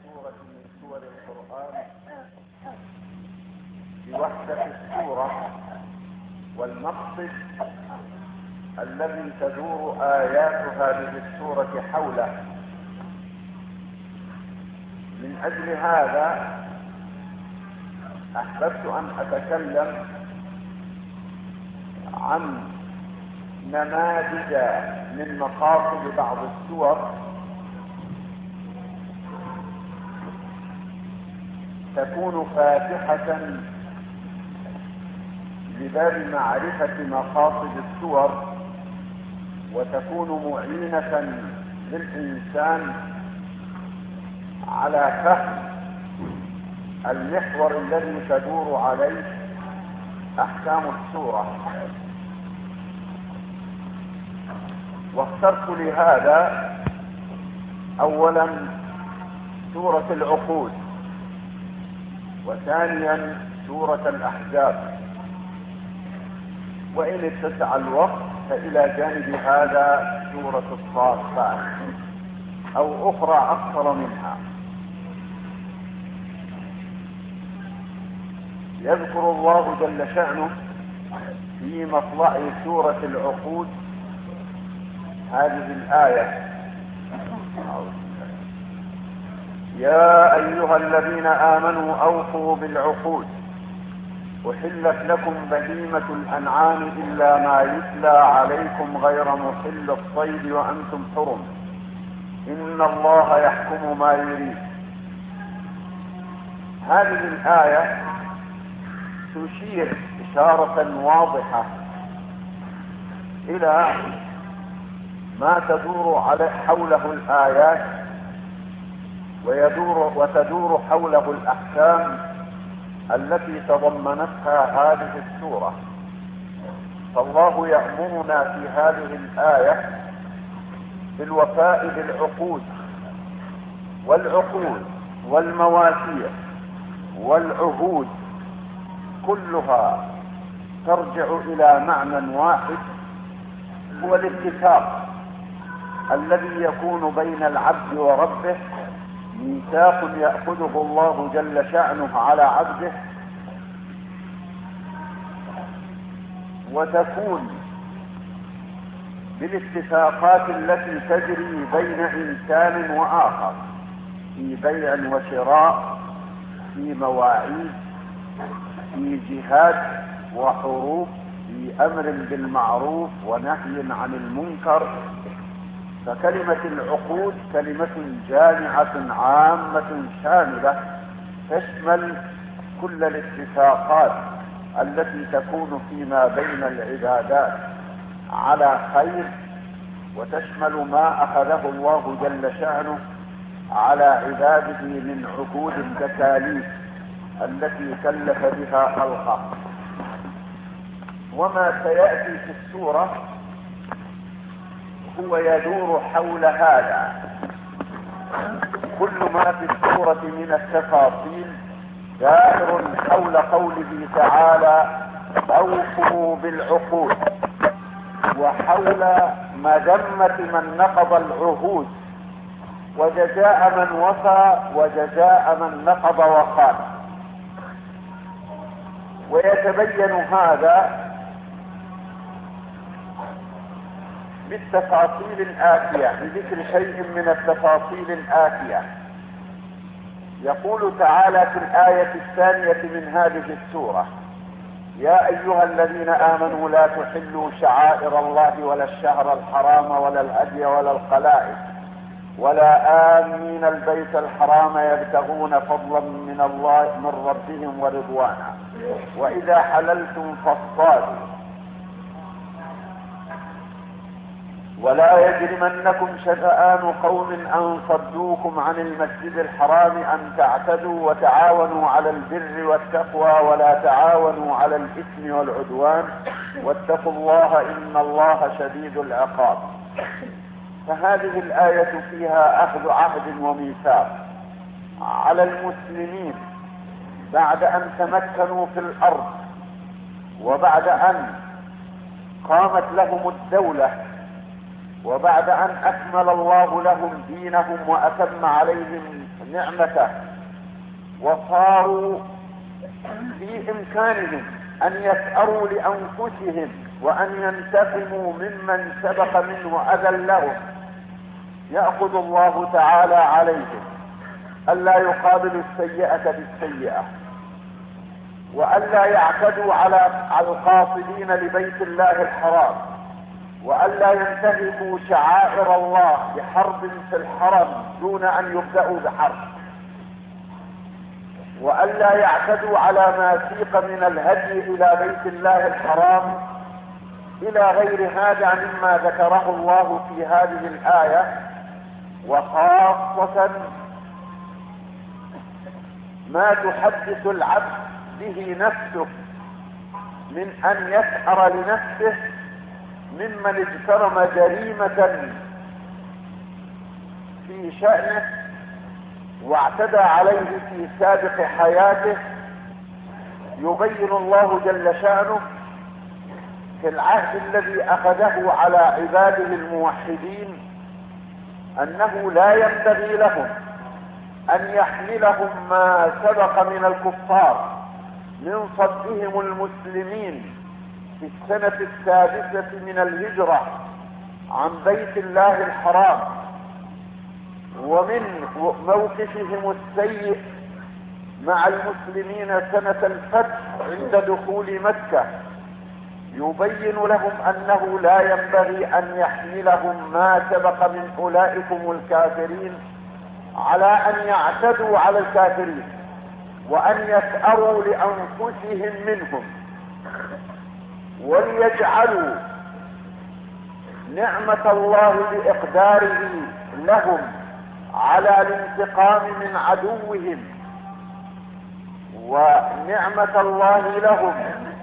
سورة من سور القرآن بوحدة السورة والمقصد الذي تدور آيات هذه السورة حوله. من أجل هذا أحببت أن أتكلم عن نماذج من مقاصد بعض السور تكون فاتحة لباب معرفة مقاصد السور، وتكون معينة للإنسان على فهم المحور الذي تدور عليه أحكام السورة. واخترت لهذا أولا سورة العقود، وثانيا سورة الأحزاب، وإن اتسع الوقت فإلى جانب هذا سورة الصافات أو أخرى أكثر منها. يذكر الله جل شأنه في مطلع سورة العقود هذه الآية: يا أيها الذين آمنوا أوفوا بالعقود أحلت لكم بهيمة الأنعام إلا ما يتلى عليكم غير محل الصيد وأنتم حرم إن الله يحكم ما يريد. هذه الآية تشير إشارة واضحة إلى ما تدور حوله الآيات وتدور حوله الأحكام التي تضمنتها هذه السورة. فالله يأمرنا في هذه الآية بالوفاء بالعقود، والعقود والمواثيق والعهود كلها ترجع إلى معنى واحد، هو الاتفاق الذي يكون بين العبد وربه، ميثاق يأخذه الله جل شأنه على عبده، وتكون بالاتفاقات التي تجري بين إنسان وآخر في بيع وشراء، في مواعيد، في جهاد وحروب، في أمر بالمعروف ونهي عن المنكر. فكلمة العقود كلمة جامعة عامة شاملة تشمل كل الاتفاقات التي تكون فيما بين العبادات على خير، وتشمل ما أخذه الله جل شأنه على عباده من عقود التكاليف التي كلف بها خلقه. وما سيأتي في السورة هو يدور حول هذا. كل ما في السورة من التفاصيل دائر حول قوله تعالى: أوفوا بالعقود، وحول مذمة من نقض العهود، وجزاء من وفى وجزاء من نقض وخان. ويتبين هذا بالتفاصيل الآتية، بذكر شيء من التفاصيل الآتية. يقول تعالى في الآية الثانية من هذه السورة: يا أيها الذين آمنوا لا تحلوا شعائر الله ولا الشهر الحرام ولا الهدي ولا القلائد ولا آمين البيت الحرام يبتغون فضلا من الله من ربهم ورضوانا وإذا حللتم فاصطادوا ولا يجرمنكم شنآن قوم أن صدوكم عن المسجد الحرام أن تعتدوا وتعاونوا على البر والتقوى ولا تعاونوا على الإثم والعدوان واتقوا الله إن الله شديد العقاب. فهذه الآية فيها أخذ عهد وميثاق على المسلمين بعد أن تمكنوا في الأرض، وبعد أن قامت لهم الدولة وبعد أن أكمل الله لهم دينهم وأتم عليهم نعمته وصاروا في إمكانهم أن يسأروا لأنفسهم وأن ينتقموا ممن سبق منه أذى لهم، يأخذ الله تعالى عليهم ألا يقابلوا السيئة بالسيئة، وألا يعتدوا على القاصدين لبيت الله الحرام، وألا ينتهكوا شعائر الله بحرب في الحرم دون أن يبدأوا بحرب، وألا يعتدوا على ما سيق من الهدي إلى بيت الله الحرام إلى غير هذا مما ذكره الله في هذه الآية، وخاصة ما تحدث العبد به نفسه من أن يسأر لنفسه ممن اجترم جريمة في شأنه واعتدى عليه في سابق حياته. يبين الله جل شأنه في العهد الذي أخذه على عباده الموحدين أنه لا ينبغي لهم أن يحملهم ما سبق من الكفار من صدهم المسلمين في السنة السادسة من الهجرة عن بيت الله الحرام، ومن موقفهم السيء مع المسلمين سنة الفتح عند دخول مكة. يبين لهم أنه لا ينبغي أن يحملهم ما سبق من أولئكم الكافرين على أن يعتدوا على الكافرين وأن يسأروا لأنفسهم منهم، وليجعلوا نعمة الله بإقداره لهم على الانتقام من عدوهم ونعمة الله لهم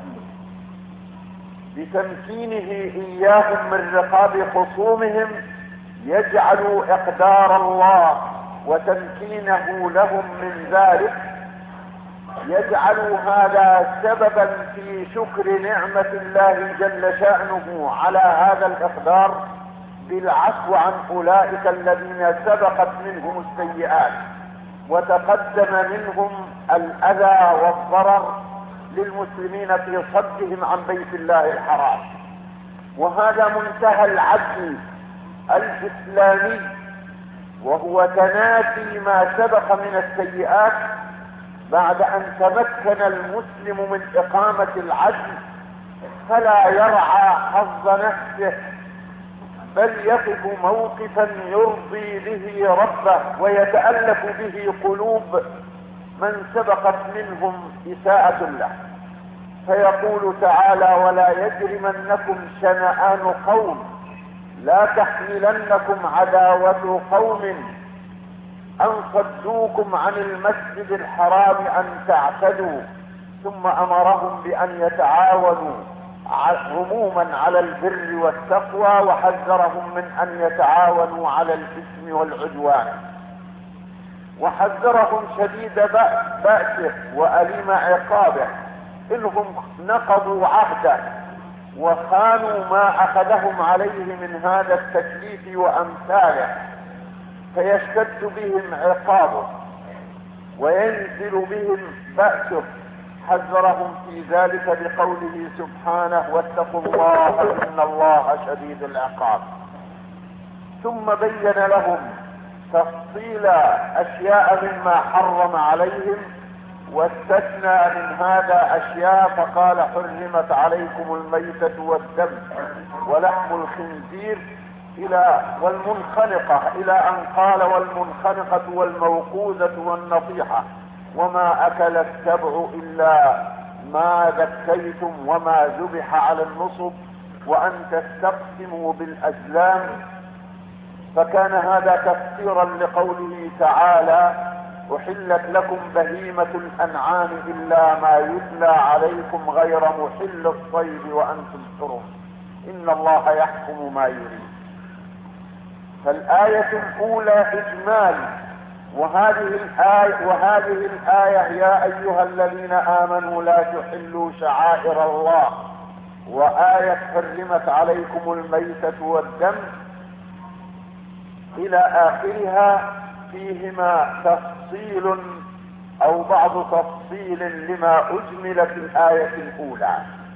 بتمكينه إياهم من رقاب خصومهم، يجعلوا إقدار الله وتمكينه لهم من ذلك، يجعلوا هذا سببا في شكر نعمة الله جل شأنه على هذا الإقدار بالعفو عن أولئك الذين سبقت منهم السيئات وتقدم منهم الأذى والضرر للمسلمين في صدهم عن بيت الله الحرام. وهذا منتهى العدل الإسلامي، وهو تنافي ما سبق من السيئات بعد أن تمكن المسلم من إقامة العدل، فلا يرعى حظ نفسه بل يقف موقفا يرضي به ربه ويتألف به قلوب من سبقت منهم إساءة له. فيقول تعالى: ولا يجرمنكم شنآن قوم لا تحملنكم عداوة قوم أن صدوكم عن المسجد الحرام أن تعتدوا، ثم أمرهم بأن يتعاونوا عموما على البر والتقوى، وحذرهم من أن يتعاونوا على الإثم والعدوان، وحذرهم شديد بأسه وأليم عقابه إنهم نقضوا عهده وخانوا ما أخذهم عليه من هذا التكليف وأمثاله، فيشتد بهم عقابه وينزل بهم بأسه. حذرهم في ذلك بقوله سبحانه: واتقوا الله إن الله شديد العقاب. ثم بين لهم تفصيل أشياء مما حرم عليهم، واستثنى من هذا أشياء فقال: حرمت عليكم الميتة والدم ولحم الخنزير والمنخنقة، إلى أن قال: والمنخنقة والموقوذة والنطيحة وما أكل السبع إلا ما ذكيتم وما ذبح على النصب وأن تستقسموا بالأزلام. فكان هذا تفسيرا لقوله تعالى: أحلت لكم بهيمة الأنعام إلا ما يتلى عليكم غير محل الصيد وأنتم حرم إن الله يحكم ما يريد. فالآية الأولى إجمال، وهذه الآية يا أيها الذين آمنوا لا تحلوا شعائر الله، وآية حرمت عليكم الميتة والدم إلى آخرها فيهما تفصيل أو بعض تفصيل لما أجمل في الآية الأولى.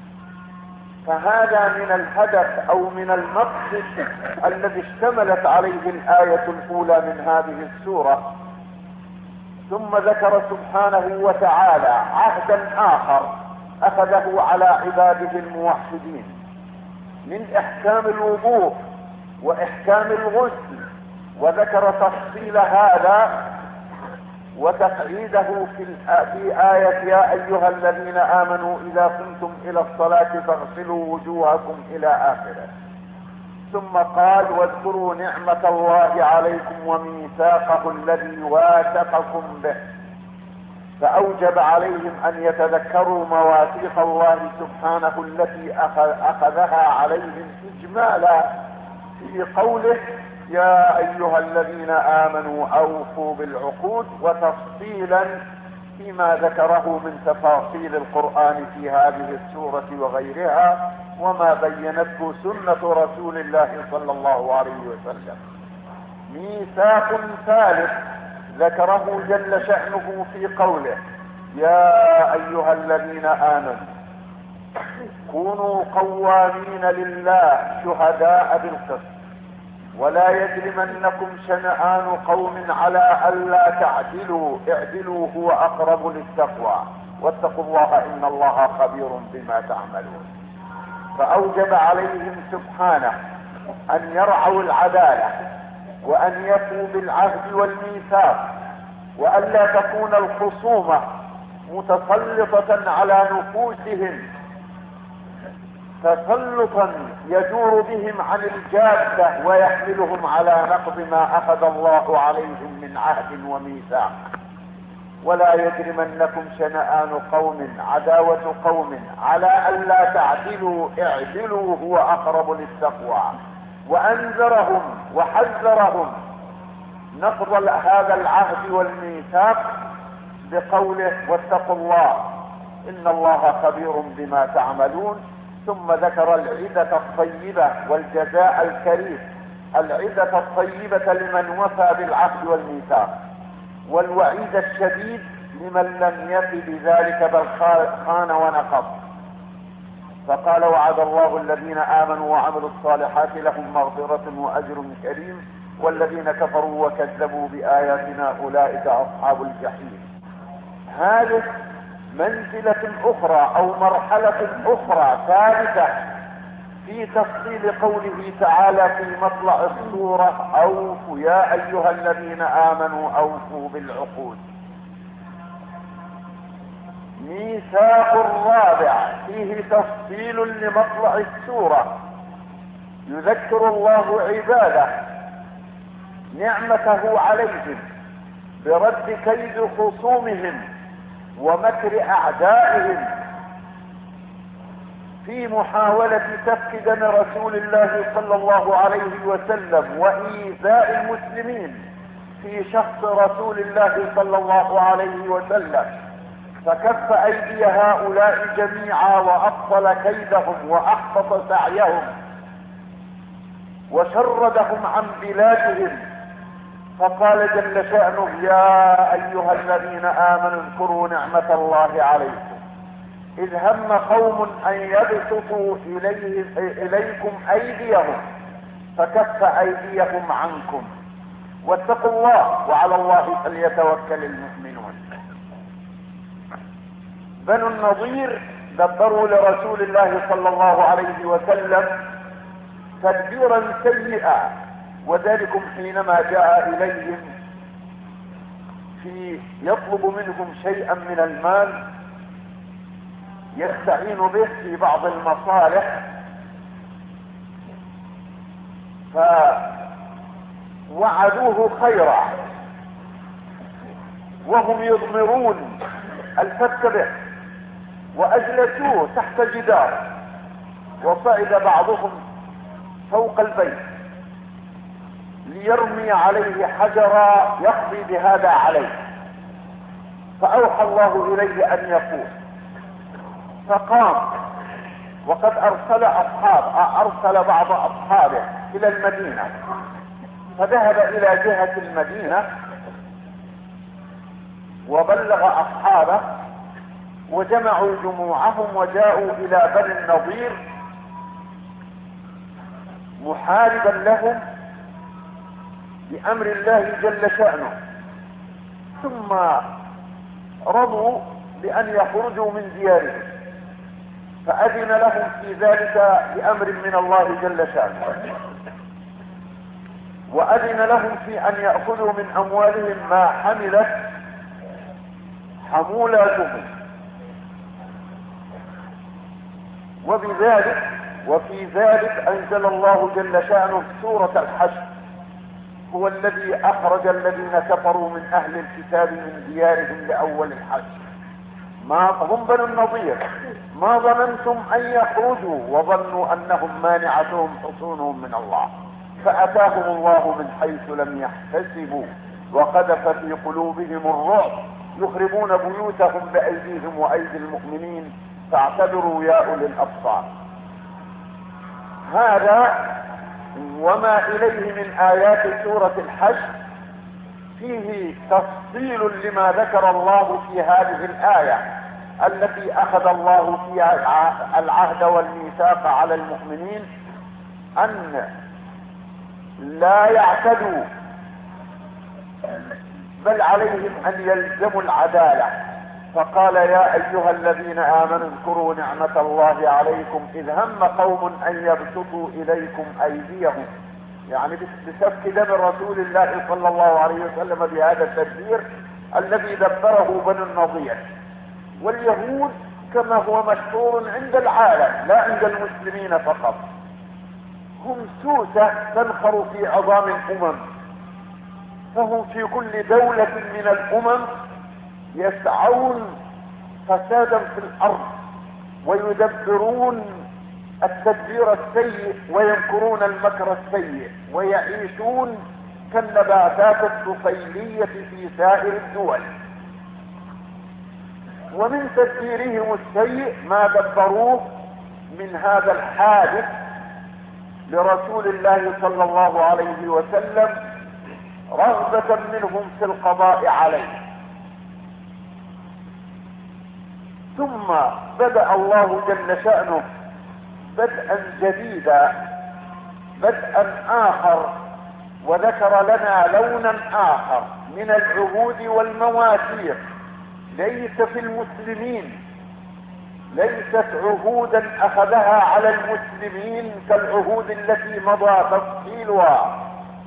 فهذا من الهدف أو من المقصد الذي اشتملت عليه الآية الأولى من هذه السورة. ثم ذكر سبحانه وتعالى عهدا آخر أخذه على عباده الموحدين من إحكام الوضوء وإحكام الغسل، وذكر تفصيل هذا وتقعيده في آية يا أيها الذين آمنوا إذا قمتم إلى الصلاة فاغسلوا وجوهكم إلى آخره. ثم قال واذكروا نعمة الله عليكم وميثاقه الذي واثقكم به، فأوجب عليهم أن يتذكروا مواثيق الله سبحانه التي أخذها عليهم إجمالا في قوله يا أيها الذين آمنوا أوفوا بالعقود، وتفصيلا فيما ذكره من تفاصيل القرآن في هذه السورة وغيرها وما بينته سنة رسول الله صلى الله عليه وسلم. ميثاق ثالث ذكره جل شأنه في قوله يا أيها الذين آمنوا كونوا قوامين لله شهداء بالقسط ولا يجرمنكم شنآن قوم على ألا تعدلوا اعدلوا هو أقرب للتقوى واتقوا الله إن الله خبير بما تعملون. فأوجب عليهم سبحانه أن يرعوا العدالة وأن يفوا بالعهد والميثاق، وألا تكون الخصومة متسلطة على نفوسهم تسلطا يجور بهم عن الجادة ويحملهم على نقض ما أخذ الله عليهم من عهد وميثاق. ولا يجرمنكم شنآن قوم عداوة قوم على ألا تعدلوا اعدلوا هو أقرب للتقوى، وأنذرهم وحذرهم نقض هذا العهد والميثاق بقوله واتقوا الله إن الله خبير بما تعملون. ثم ذكر العدة الطيبة والجزاء الكريم، العدة الطيبة لمن وفى بالعهد والميثاق، والوعيد الشديد لمن لم يف بذلك بل خان ونقض. فقال وعد الله الذين آمنوا وعملوا الصالحات لهم مغفرة وأجر كريم والذين كفروا وكذبوا بآياتنا أولئك أصحاب الجحيم. هذه منزلة أخرى أو مرحلة أخرى ثالثة في تفصيل قوله تعالى في مطلع السورة أوفوا يا أيها الذين آمنوا أوفوا بالعقود. ميثاق الرابع فيه تفصيل لمطلع السورة، يذكر الله عباده نعمته عليهم برد كيد خصومهم ومكر أعدائهم في محاولة سفك دم رسول الله صلى الله عليه وسلم وإيذاء المسلمين في شخص رسول الله صلى الله عليه وسلم، فكف أيدي هؤلاء جميعا وأبطل كيدهم وأحبط سعيهم وشردهم عن بلادهم. فقال جل شأنه يا أيها الذين آمنوا اذكروا نعمة الله عليكم إذ هم قوم أن يبسطوا إليكم أيديهم فكف أيديهم عنكم واتقوا الله وعلى الله فليتوكل المؤمنون. بنو النضير دبروا لرسول الله صلى الله عليه وسلم تدبيرا سيئا، وذلكم حينما جاء إليهم يطلب منهم شيئا من المال يستعين به في بعض المصالح، فوعدوه خيرا وهم يضمرون الفك به، وأجلسوه تحت جدار وصعد بعضهم فوق البيت ليرمي عليه حجرا يقضي بهذا عليه، فأوحى الله إليه أن يقوم، فقام وقد أرسل بعض أصحابه إلى المدينة فذهب إلى جهة المدينة وبلغ أصحابه وجمعوا جموعهم وجاءوا إلى بني النضير محاربا لهم بأمر الله جل شأنه، ثم رضوا بأن يخرجوا من ديارهم، فأذن لهم في ذلك بأمر من الله جل شأنه، وأذن لهم في أن يأخذوا من أموالهم ما حملت حمولاتهم. وفي ذلك أنزل الله جل شأنه سورة الحشر: هو الذي أخرج الذين كفروا من أهل الكتاب من ديارهم لأول الحشر. ما هم بنو النضير، ما ظننتم أن يخرجوا وظنوا أنهم مانعتهم حصونهم من الله، فأتاهم الله من حيث لم يحتسبوا وقذف في قلوبهم الرعب يخربون بيوتهم بأيديهم وأيدي المؤمنين فاعتبروا يا أولي الأبصار. هذا وما إليه من آيات سورة الحشر فيه تفصيل لما ذكر الله في هذه الآية التي أخذ الله فيها العهد والميثاق على المؤمنين أن لا يعتدوا، بل عليهم أن يلزموا العدالة. فقال: يا أيها الذين آمنوا اذكروا نعمة الله عليكم إذ هم قوم أن يبسطوا إليكم أيديهم، يعني بسفك دم رسول الله صلى الله عليه وسلم بهذا التدبير الذي دبره بنو النضير. واليهود كما هو مشهور عند العالم لا عند المسلمين فقط، هم سوسة تنخر في عظام الأمم، فهم في كل دولة من الأمم يسعون فسادا في الأرض ويدبرون التدبير السيء ويمكرون المكر السيء ويعيشون كالنباتات الطفيلية في سائر الدول. ومن تدبيرهم السيء ما دبروه من هذا الحادث لرسول الله صلى الله عليه وسلم رغبة منهم في القضاء عليه. ثم بدأ الله جل شأنه بدءا جديدا، بدءا آخر، وذكر لنا لونا آخر من العهود والمواثيق ليس في المسلمين، ليست عهودا أخذها على المسلمين كالعهود التي مضى تفصيلها،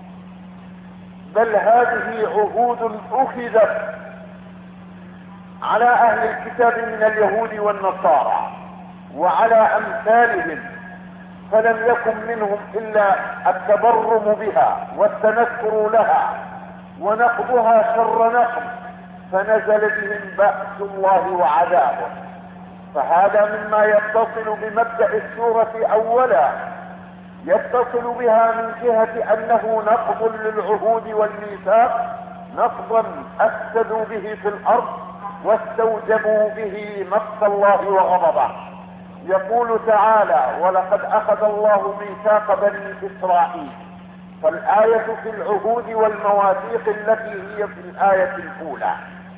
بل هذه عهود أخذت على أهل الكتاب من اليهود والنصارى وعلى أمثالهم، فلم يكن منهم إلا التبرم بها والتنكر لها ونقضها شر نقض، فنزل بهم بأس الله وعذابه. فهذا مما يتصل بمبدأ السورة أولا، يتصل بها من جهة أنه نقض للعهود والميثاق، نقضا أفسدوا به في الأرض واستوجبوا به مقت الله وغضبه. يقول تعالى: ولقد أخذ الله ميثاق بني إسرائيل، فالآية في العهود والمواثيق التي هي في الآية الأولى.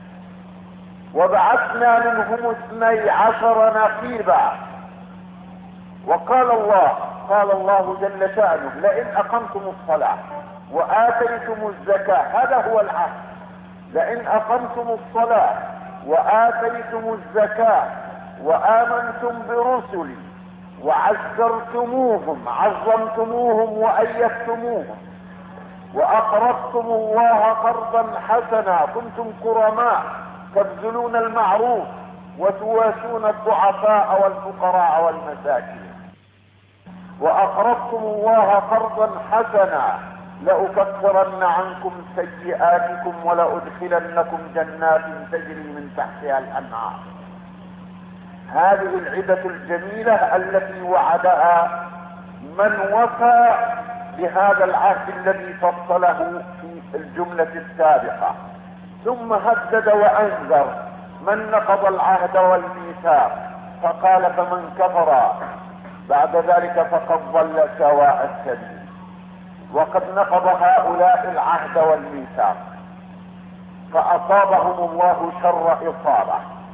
وبعثنا منهم 12 نقيبا. وقال الله جل شأنه: لئن أقمتم الصلاة وآتيتم الزكاة، هذا هو العهد، لئن أقمتم الصلاة وآتيتم الزكاة وآمنتم برسلي وعزرتموهم، عظمتموهم وأيدتموهم، وأقرضتم الله قرضا حسنا، كنتم كرماء تبذلون المعروف وتواسون الضعفاء والفقراء والمساكين، وأقرضتم الله قرضا حسنا لأكفرن عنكم سيئاتكم ولأدخلنكم جنات تجري من تحتها الأنهار. هذه العدة الجميلة التي وعدها من وفى بهذا العهد الذي فصله في الجملة السابقة. ثم هدد وأنذر من نقض العهد والميثاق، فقال: فمن كفر بعد ذلك فقد ضل سواء السبيل. وقد نقض هؤلاء العهد والميثاق، فأصابهم الله شر إصابة.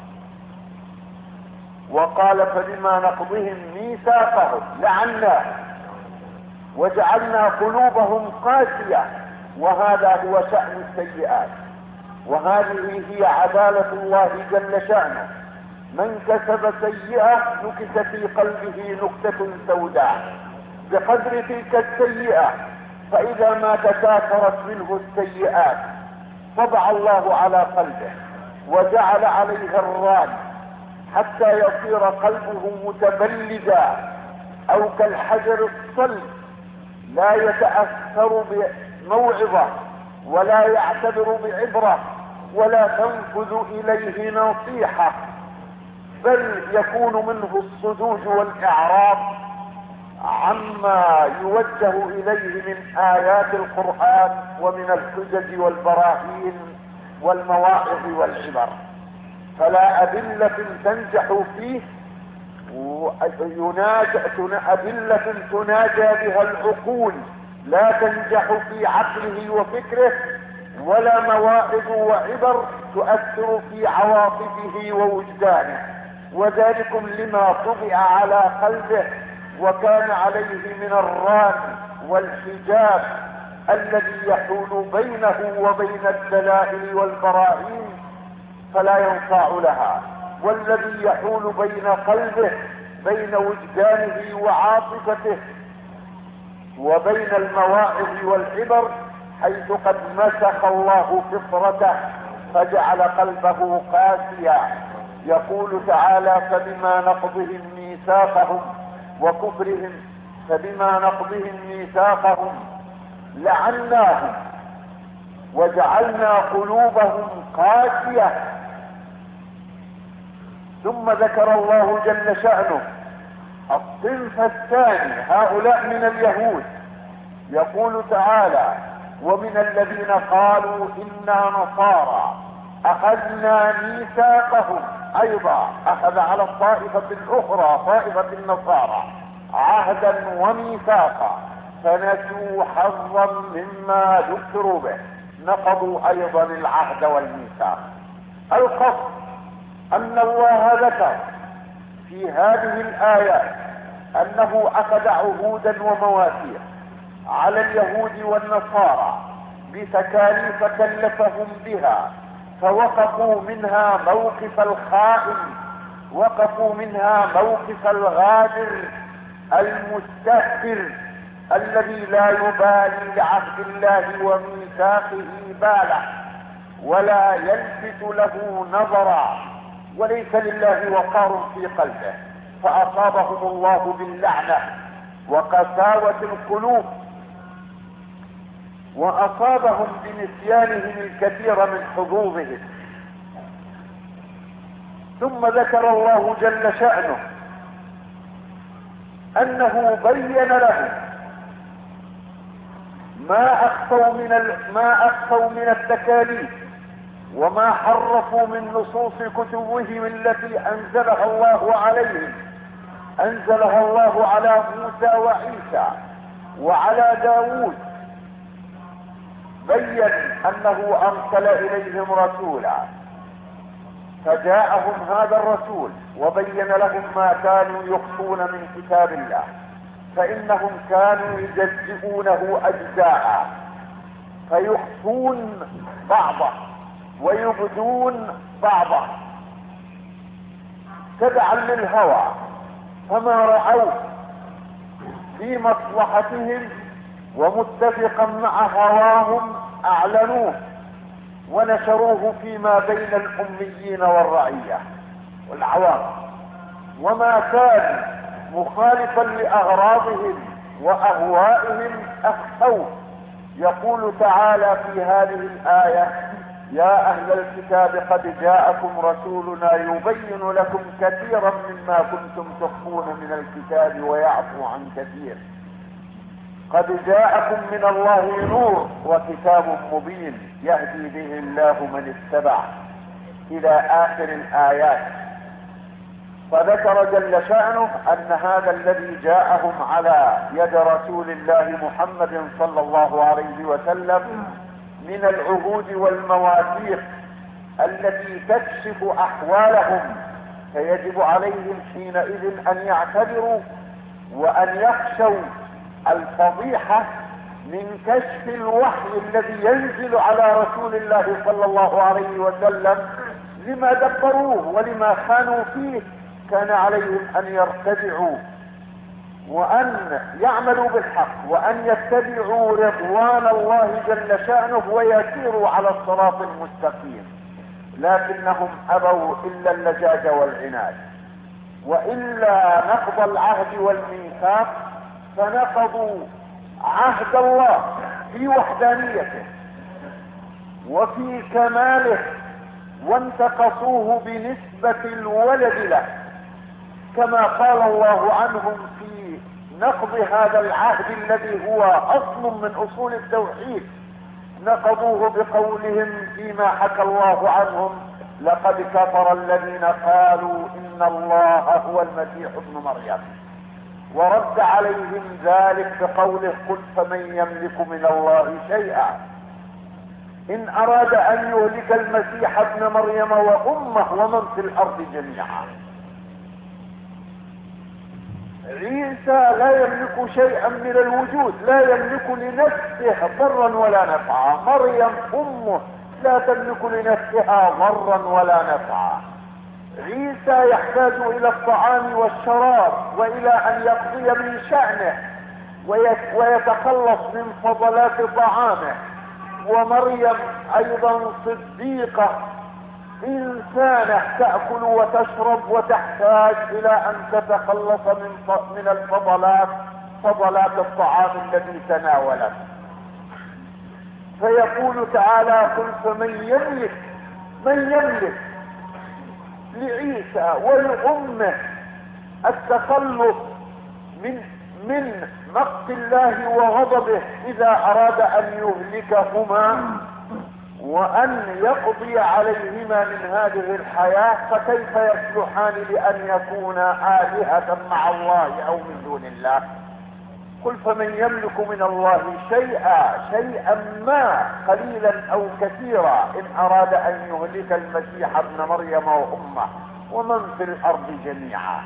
وقال فبما نقضهم ميثاقهم لعناهم وجعلنا قلوبهم قاسية، وهذا هو شأن السيئات، وهذه هي عدالة الله جل شأنه. من كسب سيئة نكت في قلبه نكتة سوداء بقدر تلك السيئة، فإذا ما تكاثرت منه السيئات طبع الله على قلبه وجعل عليه الران حتى يصير قلبه متبلدا أو كالحجر الصلب، لا يتأثر بموعظة ولا يعتبر بعبرة ولا تنفذ إليه نصيحة، بل يكون منه الصدود والإعراض عما يوجه إليه من آيات القرآن ومن الحجج والبراهين والمواعظ والعبر. فلا أدلة تنجح فيه، أدلة تناجى بها العقول لا تنجح في عقله وفكره، ولا مواعظ وعبر تؤثر في عواطفه ووجدانه، وذلكم لما طبع على قلبه وكان عليه من الران والحجاب الذي يحول بينه وبين الدلائل والبراهين فلا ينفع لها، والذي يحول بين قلبه بين وجدانه وعاطفته وبين المواعظ والعبر، حيث قد مسخ الله فطرته فجعل قلبه قاسيا. يقول تعالى فبما نقضهم ميثاقهم وكفرهم فبما نقضهم ميثاقهم لعناهم وجعلنا قلوبهم قاسية. ثم ذكر الله جل شأنه الصنف الثاني، هؤلاء من اليهود. يقول تعالى ومن الذين قالوا إنا نصارى أخذنا ميثاقهم، أيضا أخذ على الطائفة الأخرى طائفة النصارى عهدا وميثاقا فنسوا حظا مما ذكروا به، نقضوا أيضا العهد والميثاق. القصد أن الله ذكر في هذه الآيات أنه أخذ عهودا ومواثيق على اليهود والنصارى بتكاليف كلفهم بها، فوقفوا منها موقف الخائن، وقفوا منها موقف الغادر المستهتر الذي لا يبالي لعهد الله وميثاقه باله ولا يلفت له نظرا، وليس لله وقار في قلبه، فأصابهم الله باللعنة وقساوة القلوب، وأصابهم بنسيانهم الكثير من حظوظهم. ثم ذكر الله جل شأنه أنه بين لهم ما أخفوا من التكاليف وما حرفوا من نصوص كتبهم التي أنزلها الله عليهم، أنزلها الله على موسى وعيسى وعلى داود. بين أنه أرسل إليهم رسولا، فجاءهم هذا الرسول وبين لهم ما كانوا يخفون من كتاب الله، فإنهم كانوا يجزئونه أجزاء، فيخفون بعضه ويبدون بعضه تبعا للهوى، فما رأوا في مصلحتهم ومتفقا مع هواهم أعلنوه ونشروه فيما بين الأميين والرعية والعوام، وما كان مخالفا لأغراضهم وأهوائهم أخفوه. يقول تعالى في هذه الآية يا أهل الكتاب قد جاءكم رسولنا يبين لكم كثيرا مما كنتم تخفون من الكتاب ويعفو عن كثير، قد جاءكم من الله نور وكتاب مبين يهدي به الله من اتبع إلى آخر الآيات. فذكر جل شأنه أن هذا الذي جاءهم على يد رسول الله محمد صلى الله عليه وسلم من العهود والمواثيق التي تكشف أحوالهم، فيجب عليهم حينئذ أن يعتبروا وأن يخشوا الفضيحة من كشف الوحي الذي ينزل على رسول الله صلى الله عليه وسلم لما دبروه ولما خانوا فيه. كان عليهم أن يرتدعوا وأن يعملوا بالحق وأن يتبعوا رضوان الله جل شأنه ويسيروا على الصراط المستقيم، لكنهم أبوا إلا اللجاج والعناد، وإلا نقض العهد والميثاق، فنقضوا عهد الله في وحدانيته وفي كماله، وانتقصوه بنسبة الولد له، كما قال الله عنهم في نقض هذا العهد الذي هو أصل من أصول التوحيد. نقضوه بقولهم فيما حكى الله عنهم: لقد كفر الذين قالوا إن الله هو المسيح ابن مريم، ورد عليهم ذلك بقوله: قل فمن يملك من الله شيئا إن أراد أن يهلك المسيح ابن مريم وأمه ومن في الأرض جميعا. عيسى لا يملك شيئا من الوجود، لا يملك لنفسه ضرا ولا نفعا. مريم أمه لا تملك لنفسها ضرا ولا نفعا. عيسى يحتاج إلى الطعام والشراب وإلى أن يقضي من شأنه ويتخلص من فضلات طعامه. ومريم أيضا صديقة إنسانة تأكل وتشرب وتحتاج إلى أن تتخلص من الفضلات، فضلات الطعام الذي تناولت. فيقول تعالى: قل فمن يملك لعيسى ولأمه التخلص من مقت الله وغضبه إذا أراد أن يهلكهما وأن يقضي عليهما من هذه الحياة، فكيف يصلحان لأن يكونا آلهة مع الله أو من دون الله؟ قل فمن يملك من الله شيئا ما قليلا أو كثيرا إن أراد أن يهلك المسيح ابن مريم وأمه ومن في الأرض جميعا.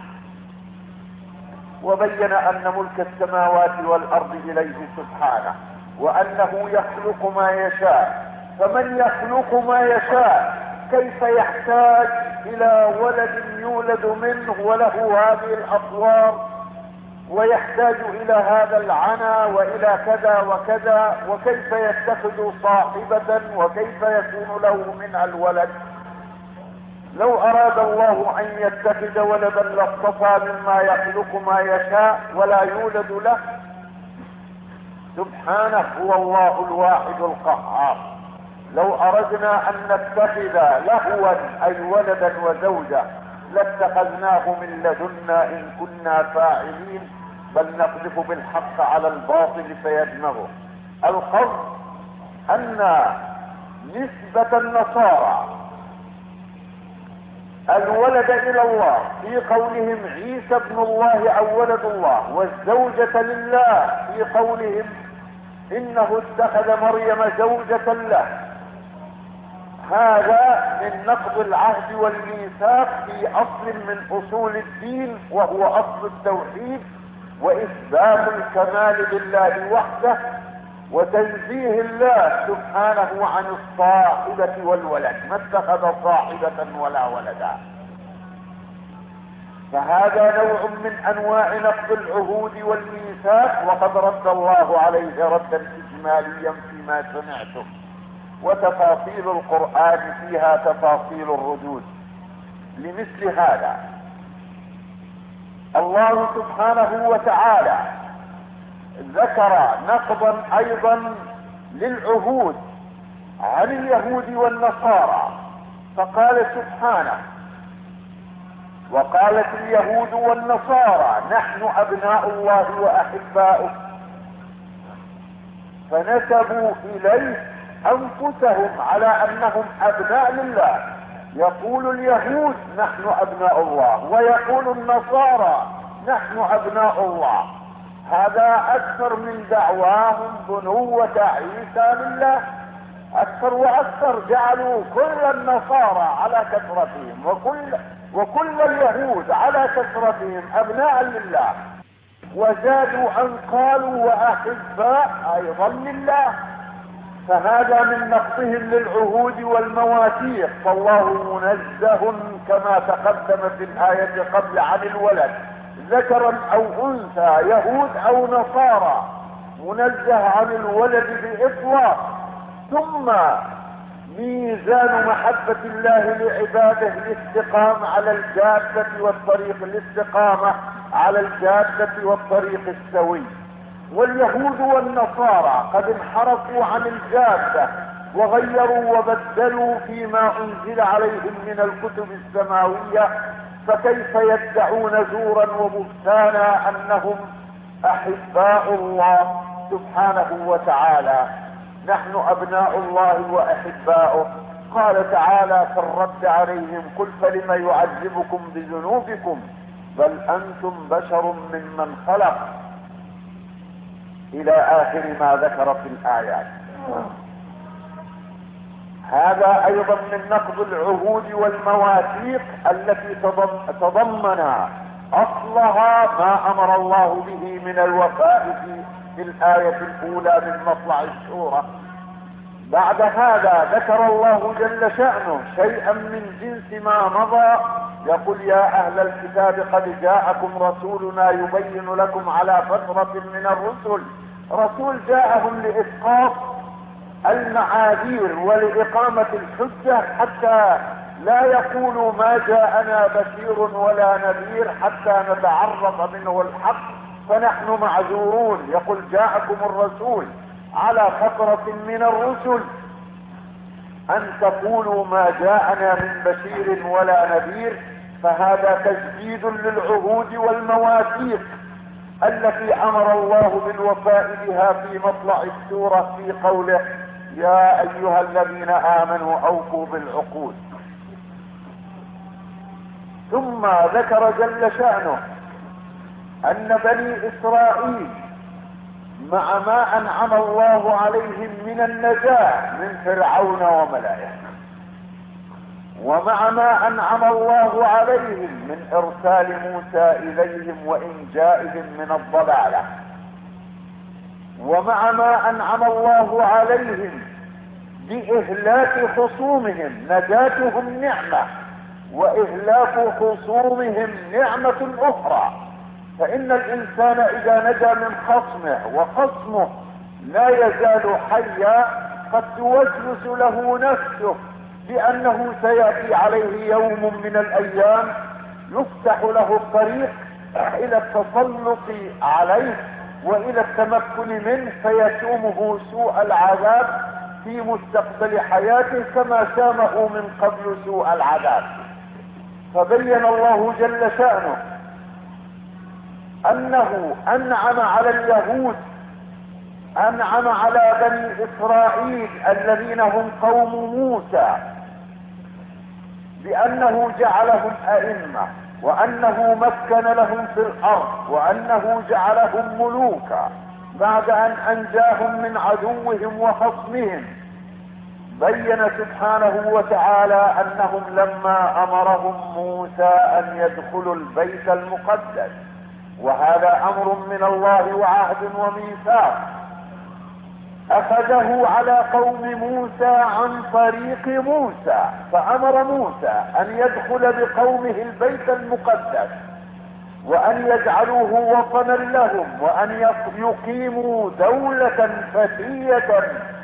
وبين أن ملك السماوات والأرض إليه سبحانه، وأنه يخلق ما يشاء. فمن يخلق ما يشاء كيف يحتاج إلى ولد يولد منه وله هذه الأطوار، ويحتاج إلى هذا العنا وإلى كذا وكذا، وكيف يتخذ صاحبة وكيف يكون له منها الولد؟ لو أراد الله أن يتخذ ولدا لاصطفى مما يخلق ما يشاء ولا يولد له. سبحانه هو الله الواحد القهار. لو أردنا أن نتخذ لهوا أي ولدا وزوجة لاتخذناه من لدنا إن كنا فاعلين، بل نقذف بالحق على الباطل فيدمغه. القصد أن نسبة النصارى الولد إلى الله في قولهم عيسى ابن الله أو ولد الله، والزوجة لله في قولهم إنه اتخذ مريم زوجة له، هذا من نقض العهد والميثاق في أصل من أصول الدين، وهو أصل التوحيد وإثبات الكمال لله وحده وتنزيه الله سبحانه عن الصاحبة والولد. ما اتخذ صاحبة ولا ولدا. فهذا نوع من أنواع نقض العهود والميثاق، وقد رد الله عليه ردا إجماليا فيما سمعتم، وتفاصيل القرآن فيها تفاصيل الردود. لمثل هذا الله سبحانه وتعالى ذكر نقضا أيضا للعهود عن اليهود والنصارى، فقال سبحانه: وقالت اليهود والنصارى نحن أبناء الله وأحباؤه، فنسبوا إليه أنفسهم على أنهم أبناء لله يقول اليهود نحن ابناء الله، ويقول النصارى نحن ابناء الله. هذا اكثر من دعواهم بنوة عيسى لله، اكثر واكثر. جعلوا كل النصارى على كثرتهم وكل اليهود على كثرتهم ابناء لله، وزادوا ان قالوا واحباء ايضا لله. فهذا من نقضهم للعهود والمواثيق. فالله منزه كما تقدم في الآية قبل عن الولد ذكرا او انثى، يهود او نصارى، منزه عن الولد باطلاق. ثم ميزان محبة الله لعباده الاستقامة على الجادة والطريق، الاستقامة على الجادة والطريق السوي. واليهود والنصارى قد انحرفوا عن الجادة وغيروا وبدلوا فيما انزل عليهم من الكتب السماوية، فكيف يدعون زورا وبهتانا انهم احباء الله سبحانه وتعالى. نحن ابناء الله واحباؤه. قال تعالى في الرد عليهم: قل فلم يعذبكم بذنوبكم بل انتم بشر ممن خلق، الى اخر ما ذكر في الايات. هذا ايضا من نقض العهود والمواثيق التي تضمن اصلها ما امر الله به من الوفاء في الاية الاولى من مطلع السورة. بعد هذا ذكر الله جل شأنه شيئا من جنس ما مضى، يقول: يا اهل الكتاب قد جاءكم رسولنا يبين لكم على فترة من الرسل. رسول جاءهم لإسقاط المعاذير ولإقامة الحجة، حتى لا يقولوا ما جاءنا بشير ولا نذير حتى نتعرض منه الحق فنحن معذورون. يقول: جاءكم الرسول على فترة من الرسل أن تقولوا ما جاءنا من بشير ولا نذير. فهذا تجديد للعهود والمواثيق التي امر الله بالوفاء بها في مطلع السورة في قوله: يا ايها الذين امنوا اوفوا بالعقود. ثم ذكر جل شأنه ان بني اسرائيل مع ما انعم الله عليهم من النجاة من فرعون وملائكته، ومع ما انعم الله عليهم من ارسال موسى اليهم وانجائهم من الضلالة، ومع ما انعم الله عليهم باهلاك خصومهم، نجاتهم نعمة واهلاك خصومهم نعمة اخرى. فان الانسان اذا نجا من خصمه وخصمه لا يزال حيا قد توسوس له نفسه بأنه سيأتي عليه يوم من الأيام يفتح له الطريق إلى التسلط عليه وإلى التمكن منه، فيسومه سوء العذاب في مستقبل حياته كما سامه من قبل سوء العذاب. فبين الله جل شأنه أنه أنعم على اليهود، أنعم على بني إسرائيل الذين هم قوم موسى بأنه جعلهم أئمة، وأنه مكن لهم في الأرض، وأنه جعلهم ملوكا بعد أن أنجاهم من عدوهم وخصمهم. بين سبحانه وتعالى أنهم لما أمرهم موسى أن يدخلوا البيت المقدس، وهذا أمر من الله وعهد وميثاق، أخذه على قوم موسى عن طريق موسى، فأمر موسى أن يدخل بقومه البيت المقدس وأن يجعلوه وطنا لهم، وأن يقيموا دولة فتية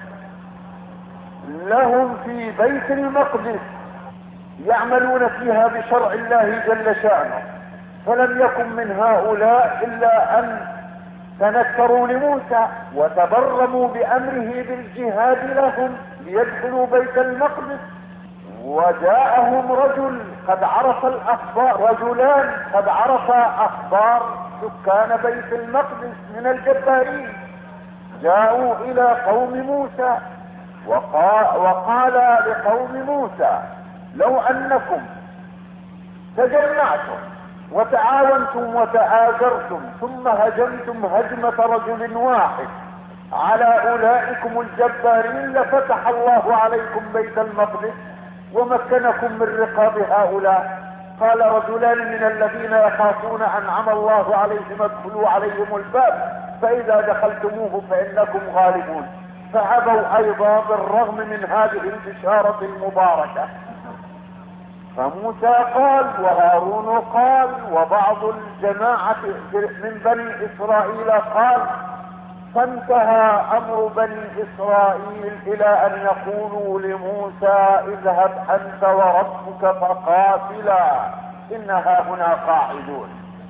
لهم في بيت المقدس يعملون فيها بشرع الله جل شأنه. فلم يكن من هؤلاء إلا أن تنكروا لموسى وتبرموا بأمره بالجهاد لهم ليدخلوا بيت المقدس. وجاءهم رجل قد عرف الأخبار، رجلان قد عرف أخبار سكان بيت المقدس من الجبارين، جاءوا إلى قوم موسى وقال لقوم موسى: لو انكم تجمعتم وتعاونتم وتآزرتم ثم هجمتم هجمة رجل واحد على اولئكم الجبارين لفتح الله عليكم بيت المقدس ومكنكم من رقاب هؤلاء. قال رجلان من الذين يخافون انعم الله عليهم ادخلوا عليهم الباب فاذا دخلتموه فانكم غالبون، فابوا ايضا بالرغم من هذه البشارة المباركة. فموسى قال وهارون قال وبعض الجماعة من بني اسرائيل قال، فانتهى امر بني اسرائيل الى ان يقولوا لموسى اذهب انت وربك فقاتلا انها هنا قاعدون.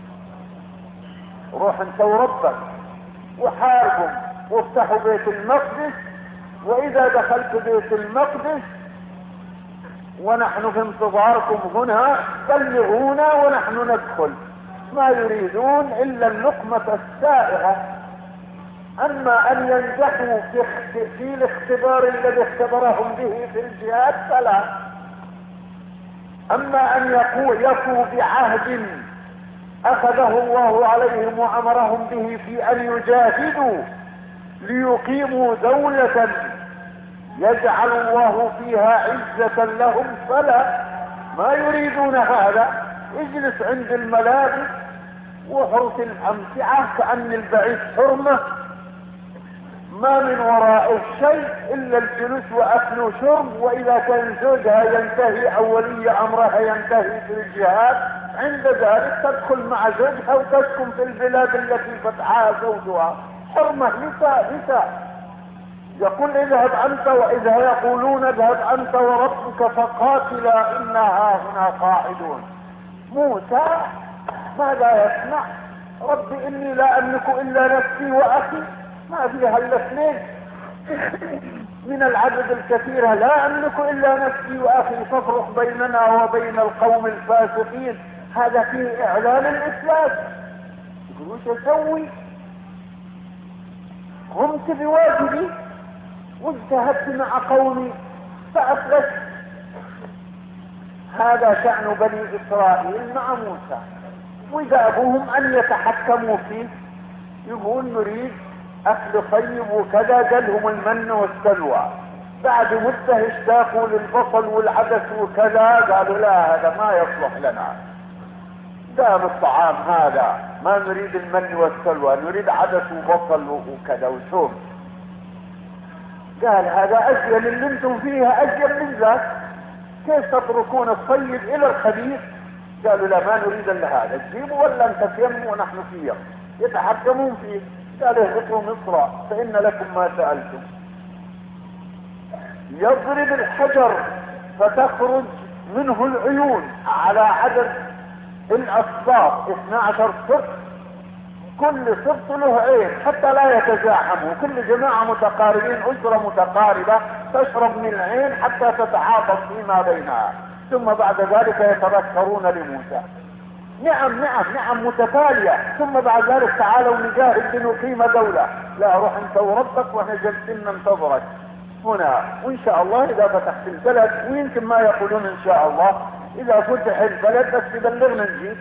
روح انت وربك وحاربوا وافتحوا بيت المقدس، واذا دخلت بيت المقدس ونحن في انتظاركم هنا بلغونا ونحن ندخل. ما يريدون الا اللقمة السائغة. اما ان ينجحوا في الاختبار الذي اختبرهم به في الجهاد فلا. اما ان يفوا بعهد اخذه الله عليهم وامرهم به في ان يجاهدوا ليقيموا دولة يجعل الله فيها عزة لهم فلا. ما يريدون هذا. اجلس عند الملابس وحرس الامتعة كأن البعيد حرمة، ما من ورائه شيء الا الجلوس واكل وشرب، واذا كان زوجها ينتهي او ولي امرها ينتهي في الجهاد عند ذلك تدخل مع زوجها وتسكن في البلاد التي فتحها زوجها. حرمة نساء. يقول اذهب انت، واذا يقولون اذهب انت وربك فقاتلا انها هنا قاعدون. موسى ماذا يسمع؟ رب اني لا املك الا نفسي واخي، ما فيها الا اثنين من العدد الكثير، لا املك الا نفسي واخي فافرق بيننا وبين القوم الفاسقين. هذا فيه اعلان الاسلام. يقول وش اسوي؟ قمت بواجبي واجتهدت مع قومي فافلست. هذا شأن بني اسرائيل مع موسى. واذا ابوهم ان يتحكموا فيه يقول نريد اكل طيب وكذا، جلهم المن والسلوى. بعد مدة اشتاقوا للبصل والعدس وكذا، قالوا لا هذا ما يصلح لنا، دام الطعام هذا ما نريد المن والسلوى، نريد عدس وبصل وكذا وثوم. قال هذا ازين اللي انتم فيها ازين من ذاك، كيف تتركون الطيب الى الخبيث؟ قالوا لا ما نريد الا هذا، تجيبوا ولا انت تيموا ونحن فيه. يتحكمون فيه. قال اهبطوا مصر فان لكم ما سألتم. يضرب الحجر فتخرج منه العيون على عدد الاسباط 12 سبط، كل سبط له عين حتى لا يتزاحموا. كل جماعة متقاربين اسرة متقاربة تشرب من العين حتى تتعاطف فيما بينها، ثم بعد ذلك يتذكرون لموسى. نعم متتالية. ثم بعد ذلك تعالوا نجاهد لنقيم دولة. لا روح انت وربك واحنا جالسين ننتظرك هنا، وان شاء الله اذا فتحت البلد، ويمكن ما يقولون ان شاء الله اذا فتح البلد بس تبلغنا نجيب.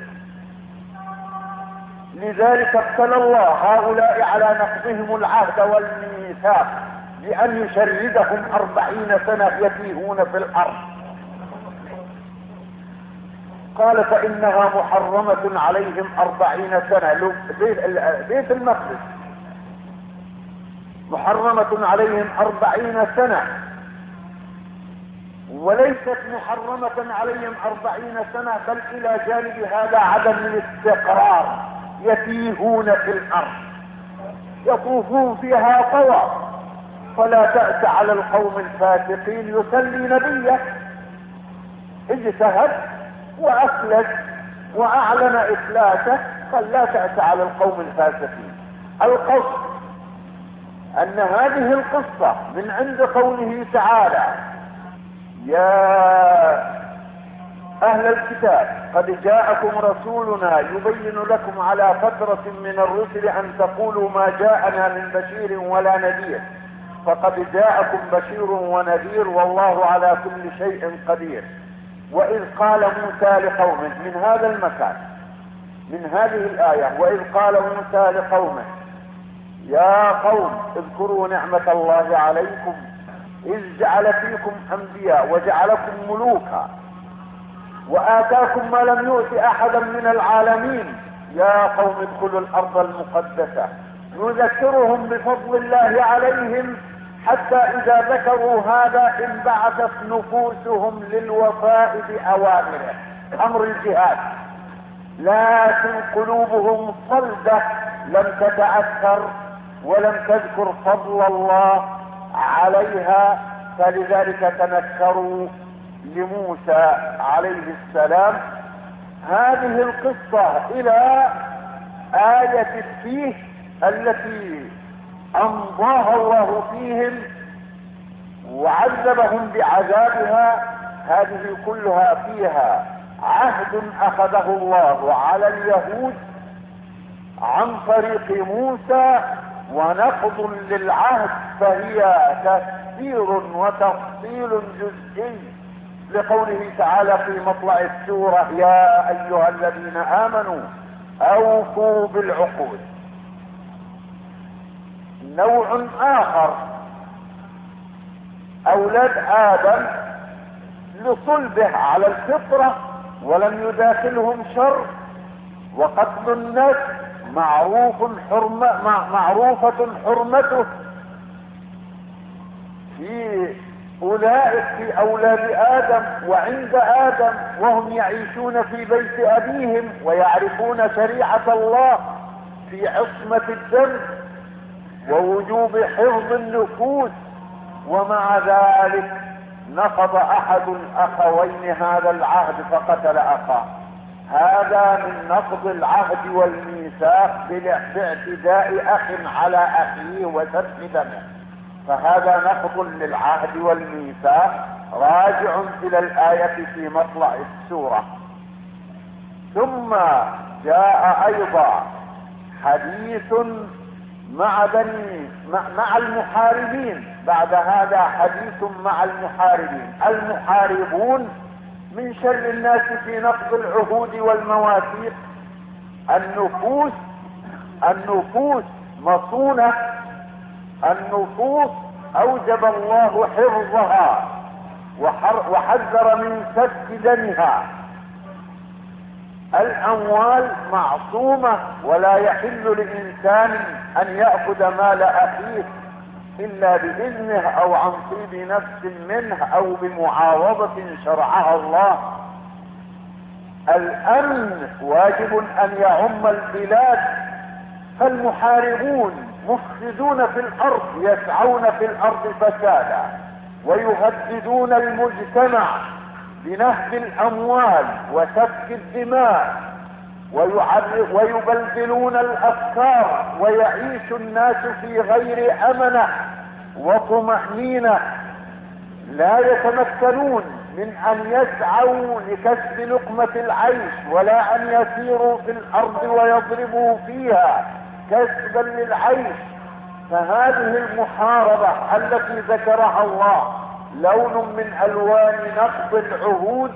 لذلك ابتلى الله هؤلاء على نقضهم العهد والميثاق بأن يشردهم 40 سنة يتيهون في الأرض. قال فإنها محرمة عليهم 40 سنة. بيت المقدس محرمة عليهم 40 سنة، وليست محرمة عليهم 40 سنة، بل إلى جانب هذا عدم الاستقرار. يتيهون في الأرض يطوفون فيها طواف. فلا تأس على القوم الفاسقين. يسلي نبيه اجتهد وأفلت وأعلن إفلاته، قال لا تأس على القوم الفاسقين. القصد أن هذه القصة من عند قوله تعالى يا أهل الكتاب قد جاءكم رسولنا يبين لكم على فترة من الرسل أن تقولوا ما جاءنا من بشير ولا نذير، فقد جاءكم بشير ونذير والله على كل شيء قدير. وإذ قال موسى لقومه، من هذا المكان، من هذه الآية، وإذ قال موسى لقومه يا قوم اذكروا نعمة الله عليكم إذ جعل فيكم أنبياء وجعلكم ملوكا وآتاكم ما لم يؤت أحدا من العالمين يا قوم ادخلوا الأرض المقدسة. يذكرهم بفضل الله عليهم حتى إذا ذكروا هذا انبعثت نفوسهم للوفاء بأوامره، أمر الجهاد، لكن قلوبهم صلدة لم تتأثر ولم تذكر فضل الله عليها، فلذلك تنكروا لموسى عليه السلام. هذه القصة إلى آية التيه التي أمضاها الله فيهم وعذبهم بعذابها، هذه كلها فيها عهد أخذه الله على اليهود عن طريق موسى ونقض للعهد، فهي تفسير وتفصيل جزئي لقوله تعالى في مطلع السورة يا أيها الذين آمنوا أوفوا بالعقود. نوع آخر أولاد آدم لصلبه على الفطرة ولم يداخلهم شر، وقتل النفس معروفة حرمته في أولئك في أولاد آدم وعند آدم، وهم يعيشون في بيت أبيهم ويعرفون شريعة الله في عصمة الدم ووجوب حفظ النفوس، ومع ذلك نقض أحد الأخوين هذا العهد فقتل أخاه. هذا من نقض العهد والميثاق باعتداء أخ على أخيه وسفك دمه، فهذا نقض للعهد والميثاق راجع إلى الآية في مطلع السورة. ثم جاء أيضا حديث مع المحاربين، بعد هذا حديث مع المحاربين. المحاربون من شر الناس في نقض العهود والمواثيق. النفوس مصونة، النفوس أوجب الله حفظها وحذر من سفك دمها. الأموال معصومة ولا يحل لإنسان أن يأخذ مال أخيه إلا بإذنه أو عن طيب نفس منه أو بمعاوضة شرعها الله. الأمن واجب أن يعم البلاد، فالمحاربون مفسدون في الأرض يسعون في الأرض فسادا ويهددون المجتمع بنهب الأموال وسفك الدماء ويبلبلون الأفكار، ويعيش الناس في غير أمنة وطمأنينة، لا يتمكنون من أن يسعوا لكسب لقمة العيش ولا أن يسيروا في الأرض ويضربوا فيها كسبا للعيش. فهذه المحاربة التي ذكرها الله لون من ألوان نقض العهود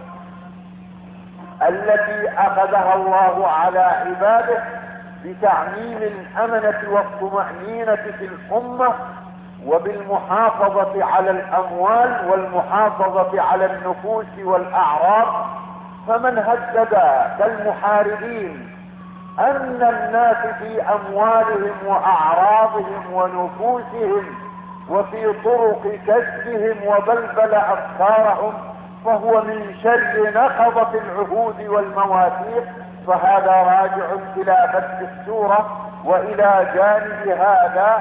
التي أخذها الله على عباده بتعميم الأمنة والطمأنينة في الأمة وبالمحافظة على الأموال والمحافظة على النفوس والأعراض. فمن هدد كالمحاربين أن الناس في أموالهم وأعراضهم ونفوسهم وفي طرق كسبهم وبلبل أفكارهم، فهو من شر نقضة العهود والمواثيق، فهذا راجع إلى فتح السورة. وإلى جانب هذا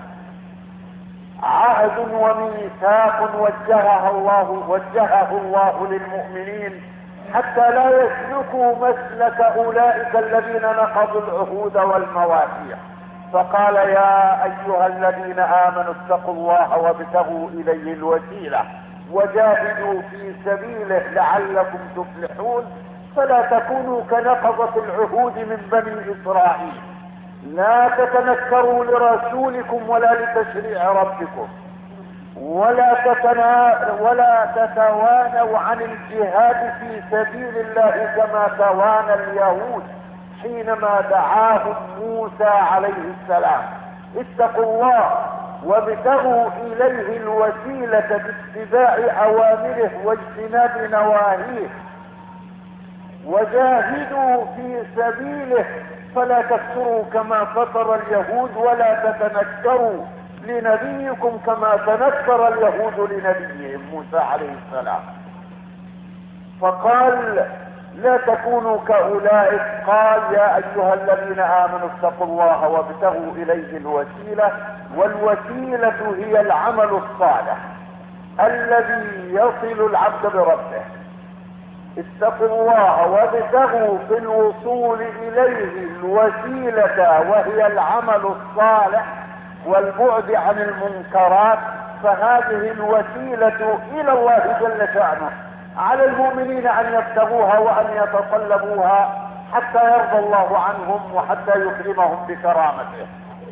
عهد وميثاق وجهه الله للمؤمنين حتى لا يسلكوا مسلك أولئك الذين نقضوا العهود والمواثيق، فقال يا أيها الذين آمنوا اتقوا الله وابتغوا إليه الوسيلة وجاهدوا في سبيله لعلكم تفلحون. فلا تكونوا كنقضة العهود من بني إسرائيل، لا تتنكروا لرسولكم ولا لتشريع ربكم، ولا تتوانوا عن الجهاد في سبيل الله كما توانى اليهود حينما دعاهم موسى عليه السلام. اتقوا الله وابتغوا اليه الوسيلة باتباع اوامره واجتناب نواهيه، وجاهدوا في سبيله فلا تكفروا كما كفر اليهود، ولا تتنكروا لنبيكم كما تنكر اليهود لنبيهم موسى عليه السلام. فقال لا تكونوا كأولئك، قال يا ايها الذين امنوا اتقوا الله وابتغوا اليه الوسيلة، والوسيلة هي العمل الصالح الذي يصل العبد بربه. اتقوا الله وابتغوا في الوصول اليه الوسيلة وهي العمل الصالح والبعد عن المنكرات، فهذه الوسيلة الى الله جل شأنه على المؤمنين ان يبتغوها وان يتطلبوها حتى يرضى الله عنهم وحتى يكرمهم بكرامته.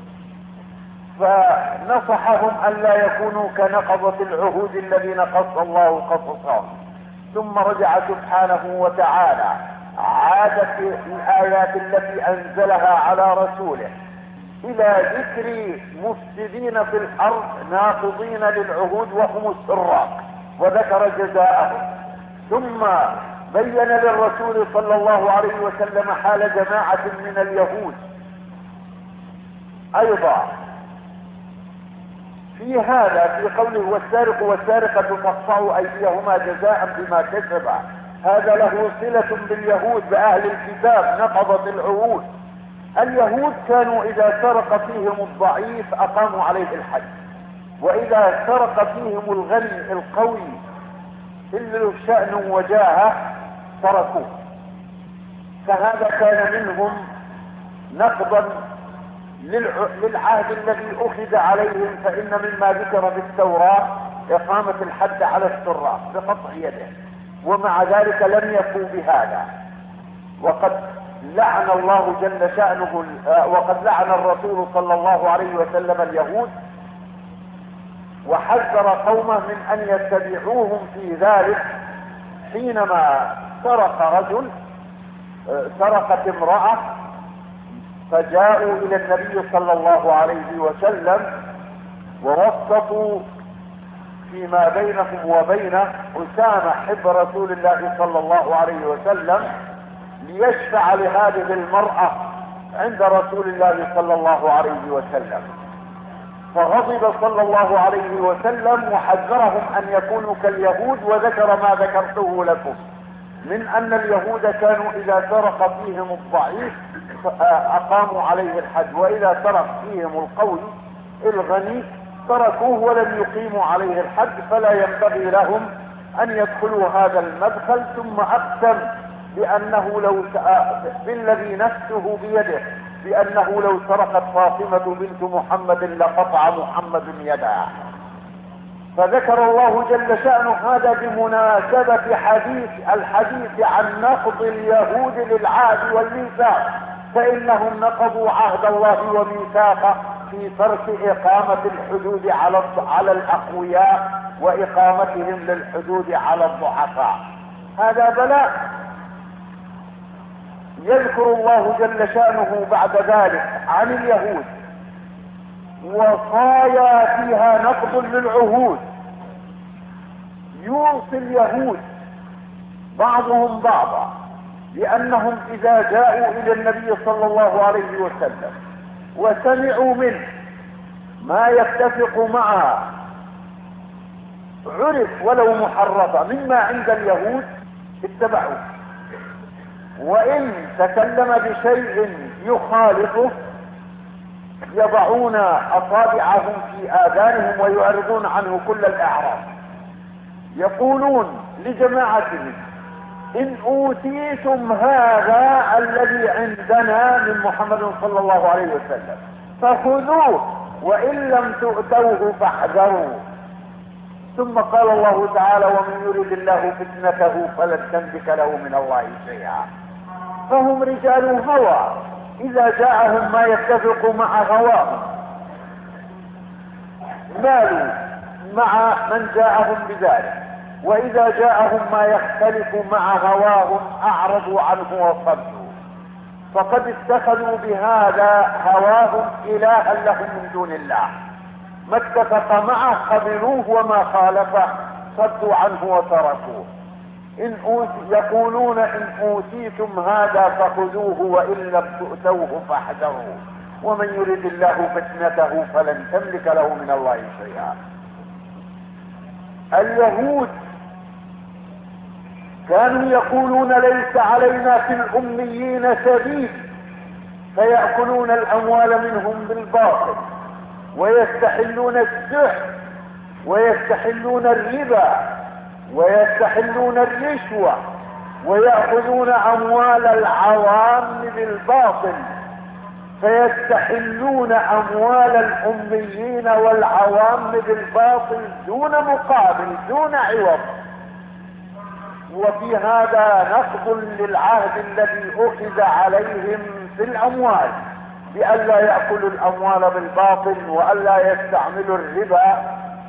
فنصحهم ان لا يكونوا كنقضة العهود الذين قص الله قصصهم. ثم رجع سبحانه وتعالى، عادت الآيات التي أنزلها على رسوله إلى ذكر مفسدين في الأرض ناقضين للعهود وهم السراق، وذكر جزاءهم. ثم بين للرسول صلى الله عليه وسلم حال جماعة من اليهود أيضا في هذا، في قوله والسارق والسارقة فاقطعوا أيديهما جزاء بما كسبا. هذا له صلة باليهود بأهل الكتاب نقضت العهود. اليهود كانوا إذا سرق فيهم الضعيف أقاموا عليه الحد، وإذا سرق فيهم الغني القوي اللي له شأن وجاهه تركوه. فهذا كان منهم نقضا للعهد الذي أخذ عليهم. فإن مما ذكر بالتوراة إقامة الحد على السراق بقطع يده، ومع ذلك لم يفوا بهذا. وقد لعن الله جل شأنه وقد لعن الرسول صلى الله عليه وسلم اليهود، وحذر قومه من أن يتبعوهم في ذلك. حينما سرقت امرأة فجاءوا إلى النبي صلى الله عليه وسلم ووسطوا فيما بينهم وبينه أسامة حب رسول الله صلى الله عليه وسلم ليشفع لهذه المرأة عند رسول الله صلى الله عليه وسلم. فغضب صلى الله عليه وسلم وحذرهم أن يكونوا كاليهود، وذكر ما ذكرته لكم من أن اليهود كانوا إذا سرق فيهم الضعيف أقاموا عليه الحد، وإذا سرق فيهم القوي الغني تركوه ولم يقيموا عليه الحد. فلا ينبغي لهم أن يدخلوا هذا المدخل. ثم أقسم بأنه بالذي نفسه بيده بأنه لو سرقت فاطمة بنت محمد لقطع محمد يدها. فذكر الله جل شأنه هذا بمناسبة الحديث عن نقض اليهود للعهد والميثاق، فإنهم نقضوا عهد الله وميثاقه في ترك إقامة الحدود على الأقوياء وإقامتهم للحدود على الضعفاء. هذا بلاء. يذكر الله جل شأنه بعد ذلك عن اليهود وصايا فيها نقض للعهود. يوصي اليهود بعضهم بعضا لأنهم إذا جاءوا إلى النبي صلى الله عليه وسلم وسمعوا منه ما يتفق معها عرف ولو محرفة مما عند اليهود اتبعوه، وإن تكلم بشيء يخالفه يضعون أصابعهم في آذانهم ويعرضون عنه كل الأعراض. يقولون لجماعتهم إن أوتيتم هذا الذي عندنا من محمد صلى الله عليه وسلم فخذوه، وإن لم تؤتوه فاحذروا. ثم قال الله تعالى ومن يريد الله فتنته فلن تملك له من الله شيئا. فهم رجال هوى، إذا جاءهم ما يتفق مع هواهم مالوا مع من جاءهم بذلك، وإذا جاءهم ما يختلف مع هواهم أعرضوا عنه وصدوا، فقد اتخذوا بهذا هواهم إلها لهم من دون الله، ما اتفق معه قبلوه وما خالفه صدوا عنه وتركوه. يقولون إن أوتيتم هذا فخذوه وإن لم تؤتوه فاحذروا ومن يرد الله فتنته فلن تملك له من الله شيئا. اليهود كانوا يقولون ليس علينا في الأميين سبيل، فيأكلون الأموال منهم بالباطل ويستحلون السحت ويستحلون الربا ويستحلون الرشوة ويأخذون أموال العوام بالباطل، فيستحلون أموال الأميين والعوام بالباطل دون مقابل دون عوض. وفي هذا نقض للعهد الذي أخذ عليهم في الأموال، بألا يأكلوا الأموال بالباطل وألا يستعملوا الربا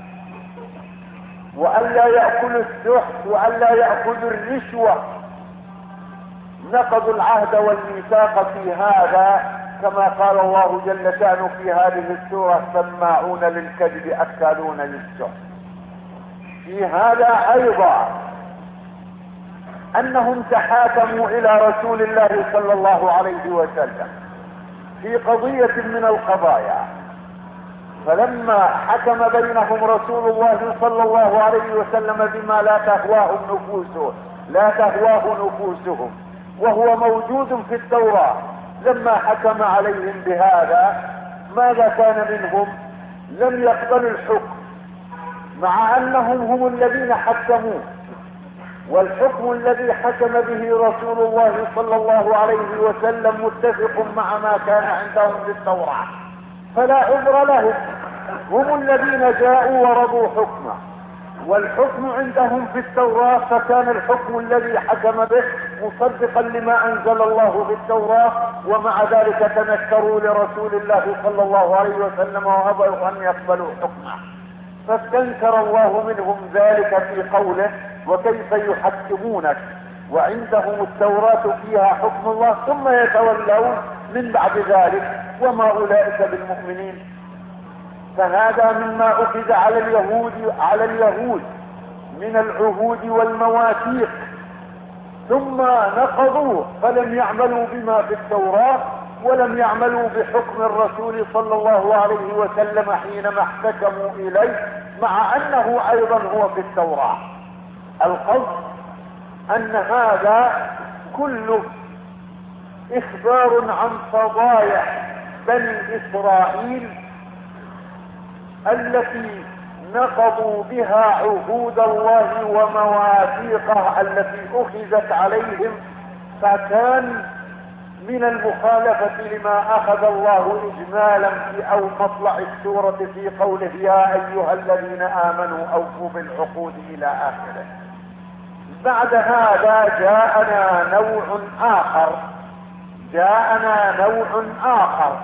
وألا يأكلوا السحت وألا يأكلوا الرشوة. نقضوا العهد والميثاق في هذا، كما قال الله جل شأنه في هذه السورة: سماعون للكذب أكالون للسحت. في هذا أيضا أنهم تحاكموا إلى رسول الله صلى الله عليه وسلم في قضية من القضايا، فلما حكم بينهم رسول الله صلى الله عليه وسلم بما لا تهواه نفوسهم وهو موجود في التوراة، لما حكم عليهم بهذا ماذا كان منهم؟ لم يقبلوا الحكم، مع أنهم هم الذين حكموه، والحكم الذي حكم به رسول الله صلى الله عليه وسلم متفق مع ما كان عندهم في التوراة، فلا عذر لهم. هم الذين جاءوا ورضوا حكمه، والحكم عندهم في التوراة، فكان الحكم الذي حكم به مصدقا لما أنزل الله في التوراة، ومع ذلك تنكروا لرسول الله صلى الله عليه وسلم وأبوا أن يقبلوا حكمه، فاستنكر الله منهم ذلك في قوله: وكيف يحكمونك وعندهم التوراة فيها حكم الله ثم يتولون من بعد ذلك وما أولئك بالمؤمنين. فهذا مما أخذ على اليهود من العهود والمواثيق، ثم نقضوه فلم يعملوا بما في التوراة ولم يعملوا بحكم الرسول صلى الله عليه وسلم حينما احتكموا إليه، مع أنه أيضا هو في التوراة. القصد أن هذا كله إخبار عن فضايح بني إسرائيل التي نقضوا بها عهود الله ومواثيقه التي أخذت عليهم، فكان من المخالفة لما أخذ الله إجمالا في أو مطلع السورة في قوله: يا أيها الذين آمنوا أوفوا بالعقود إلى آخره. بعد هذا جاءنا نوع آخر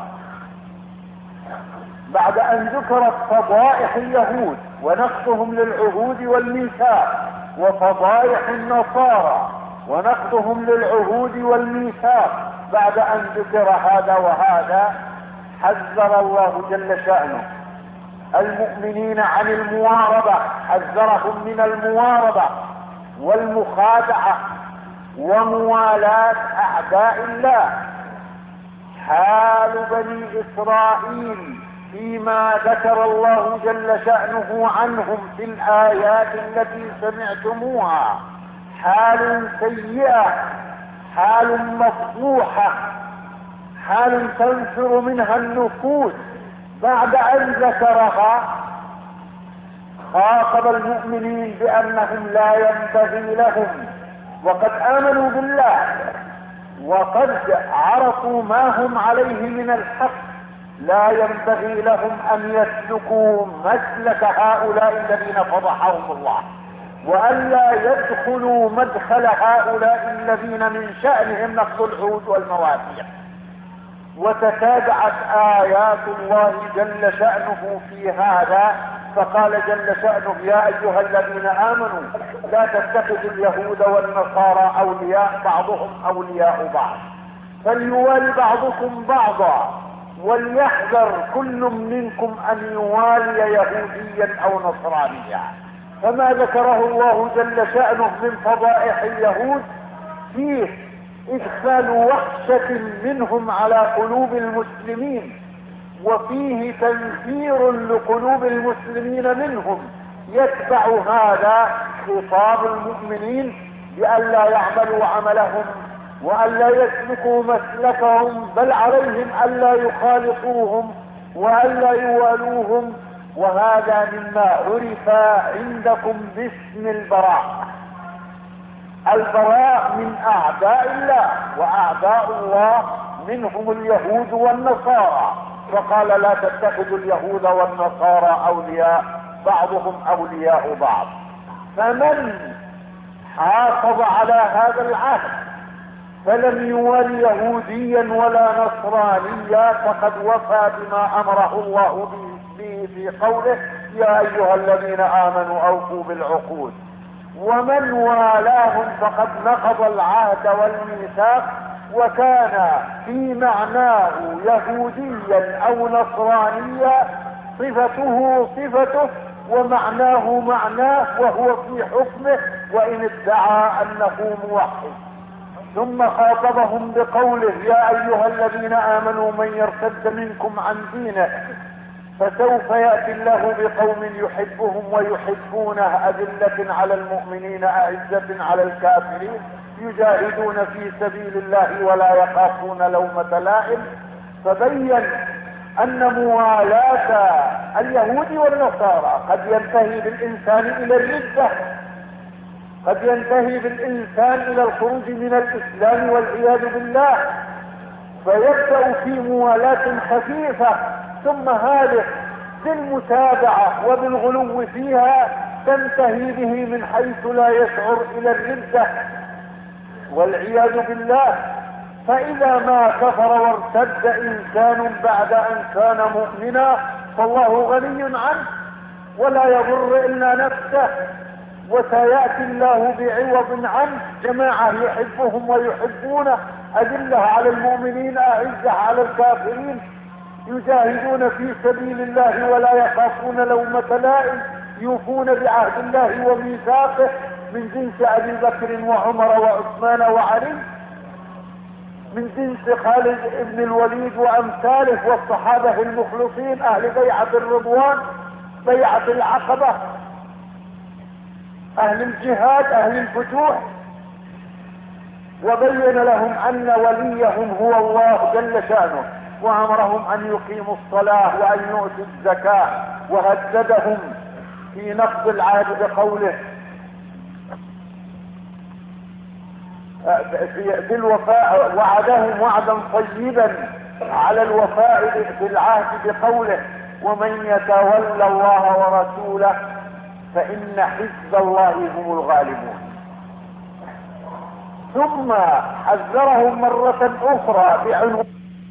بعد أن ذكرت فضائح اليهود ونقضهم للعهود والميثاق، وفضائح النصارى ونقضهم للعهود والميثاق. بعد أن ذكر هذا وهذا، حذر الله جل شأنه المؤمنين عن المواربة، حذرهم من المواربة والمخادعة وموالاة أعداء الله. حال بني إسرائيل فيما ذكر الله جل شأنه عنهم في الآيات التي سمعتموها حال سيئة، حال مفضوحة، حال تنفر منها النفوس. بعد أن ذكرها خاطب المؤمنين بأنهم لا ينبغي لهم، وقد آمنوا بالله وقد عرفوا ما هم عليه من الحق، لا ينبغي لهم أن يسلكوا مسلك هؤلاء الذين فضحهم الله، وألا يدخلوا مدخل هؤلاء الذين من شأنهم نقض العهود والمواثيق. وتتابعت آيات الله جل شأنه في هذا فقال جل شأنه يا أيها الذين آمنوا لا تتخذوا اليهود والنصارى أولياء بعضهم أولياء بعض فليوالي بعضكم بعضا وليحذر كل منكم أن يوالي يهوديا أو نصرانيا. فما ذكره الله جل شأنه من فضائح اليهود فيه إدخال وحشة منهم على قلوب المسلمين، وفيه تنفير لقلوب المسلمين منهم، يتبع هذا خطاب المؤمنين بألا يعملوا عملهم وألا يسلكوا مسلكهم، بل عليهم ألا يخالطوهم وألا يوالوهم. وهذا مما عرف عندكم باسم البراء. البراء من أعداء الله، وأعداء الله منهم اليهود والنصارى، فقال لا تتخذوا اليهود والنصارى أولياء بعضهم أولياء بعض. فمن حافظ على هذا العهد فلم يول يهوديا ولا نصرانيا فقد وفى بما أمره الله به في قوله يا أيها الذين آمنوا أوفوا بالعقود. ومن والاهم فقد نقض العهد والميثاق وكان في معناه يهوديا أو نصرانيا صفته صفته ومعناه معناه وهو في حكمه وإن ادعى أنه موحد. ثم خاطبهم بقوله يا أيها الذين آمنوا من يرتد منكم عن دينه فسوف يأتي الله بقوم يحبهم ويحبونه أذلة على المؤمنين أعزة على الكافرين يجاهدون في سبيل الله ولا يخافون لومة لائم. فبين أن موالاة اليهود والنصارى قد ينتهي بالإنسان إلى الردة، قد ينتهي بالإنسان إلى الخروج من الإسلام والعياذ بالله، فيبدأ في موالاة خفيفة ثم هذه بالمتابعة وبالغلو فيها تنتهي به من حيث لا يشعر إلى الردة والعياذ بالله. فإذا ما كفر وارتد إنسان بعد أن كان مؤمنا فالله غني عنه ولا يضر إلا نفسه، وسيأتي الله بعوض عنه جماعة يحبهم ويحبونه أذلة على المؤمنين أعزة على الكافرين يجاهدون في سبيل الله ولا يخافون لومة لائم يوفون بعهد الله وميثاقه من جنس أبي بكر وعمر وعثمان وعلي، من جنس خالد بن الوليد وأمثاله والصحابة المخلصين أهل بيعة الرضوان بيعة العقبة أهل الجهاد أهل الفتوح. وبين لهم أن وليهم هو الله جل شأنه وأمرهم أن يقيموا الصلاة وأن يؤتوا الزكاة، وهددهم في نقض العهد بقوله في الوفاء وعدهم وعدا طيبا على الوفاء بالعهد بقوله ومن يتولى الله ورسوله فإن حزب الله هم الغالبون. ثم حذرهم مرة أخرى بعنوان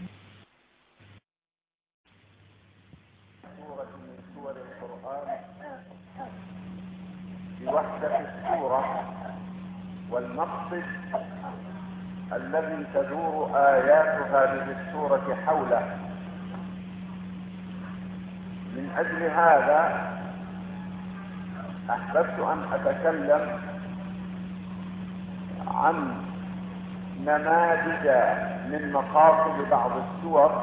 سورة من سور القرآن بوحدة السورة والمقصد الذي تدور آيات هذه السورة حوله. من أجل هذا أحببت أن أتكلم عن نماذج من مقاصد بعض السور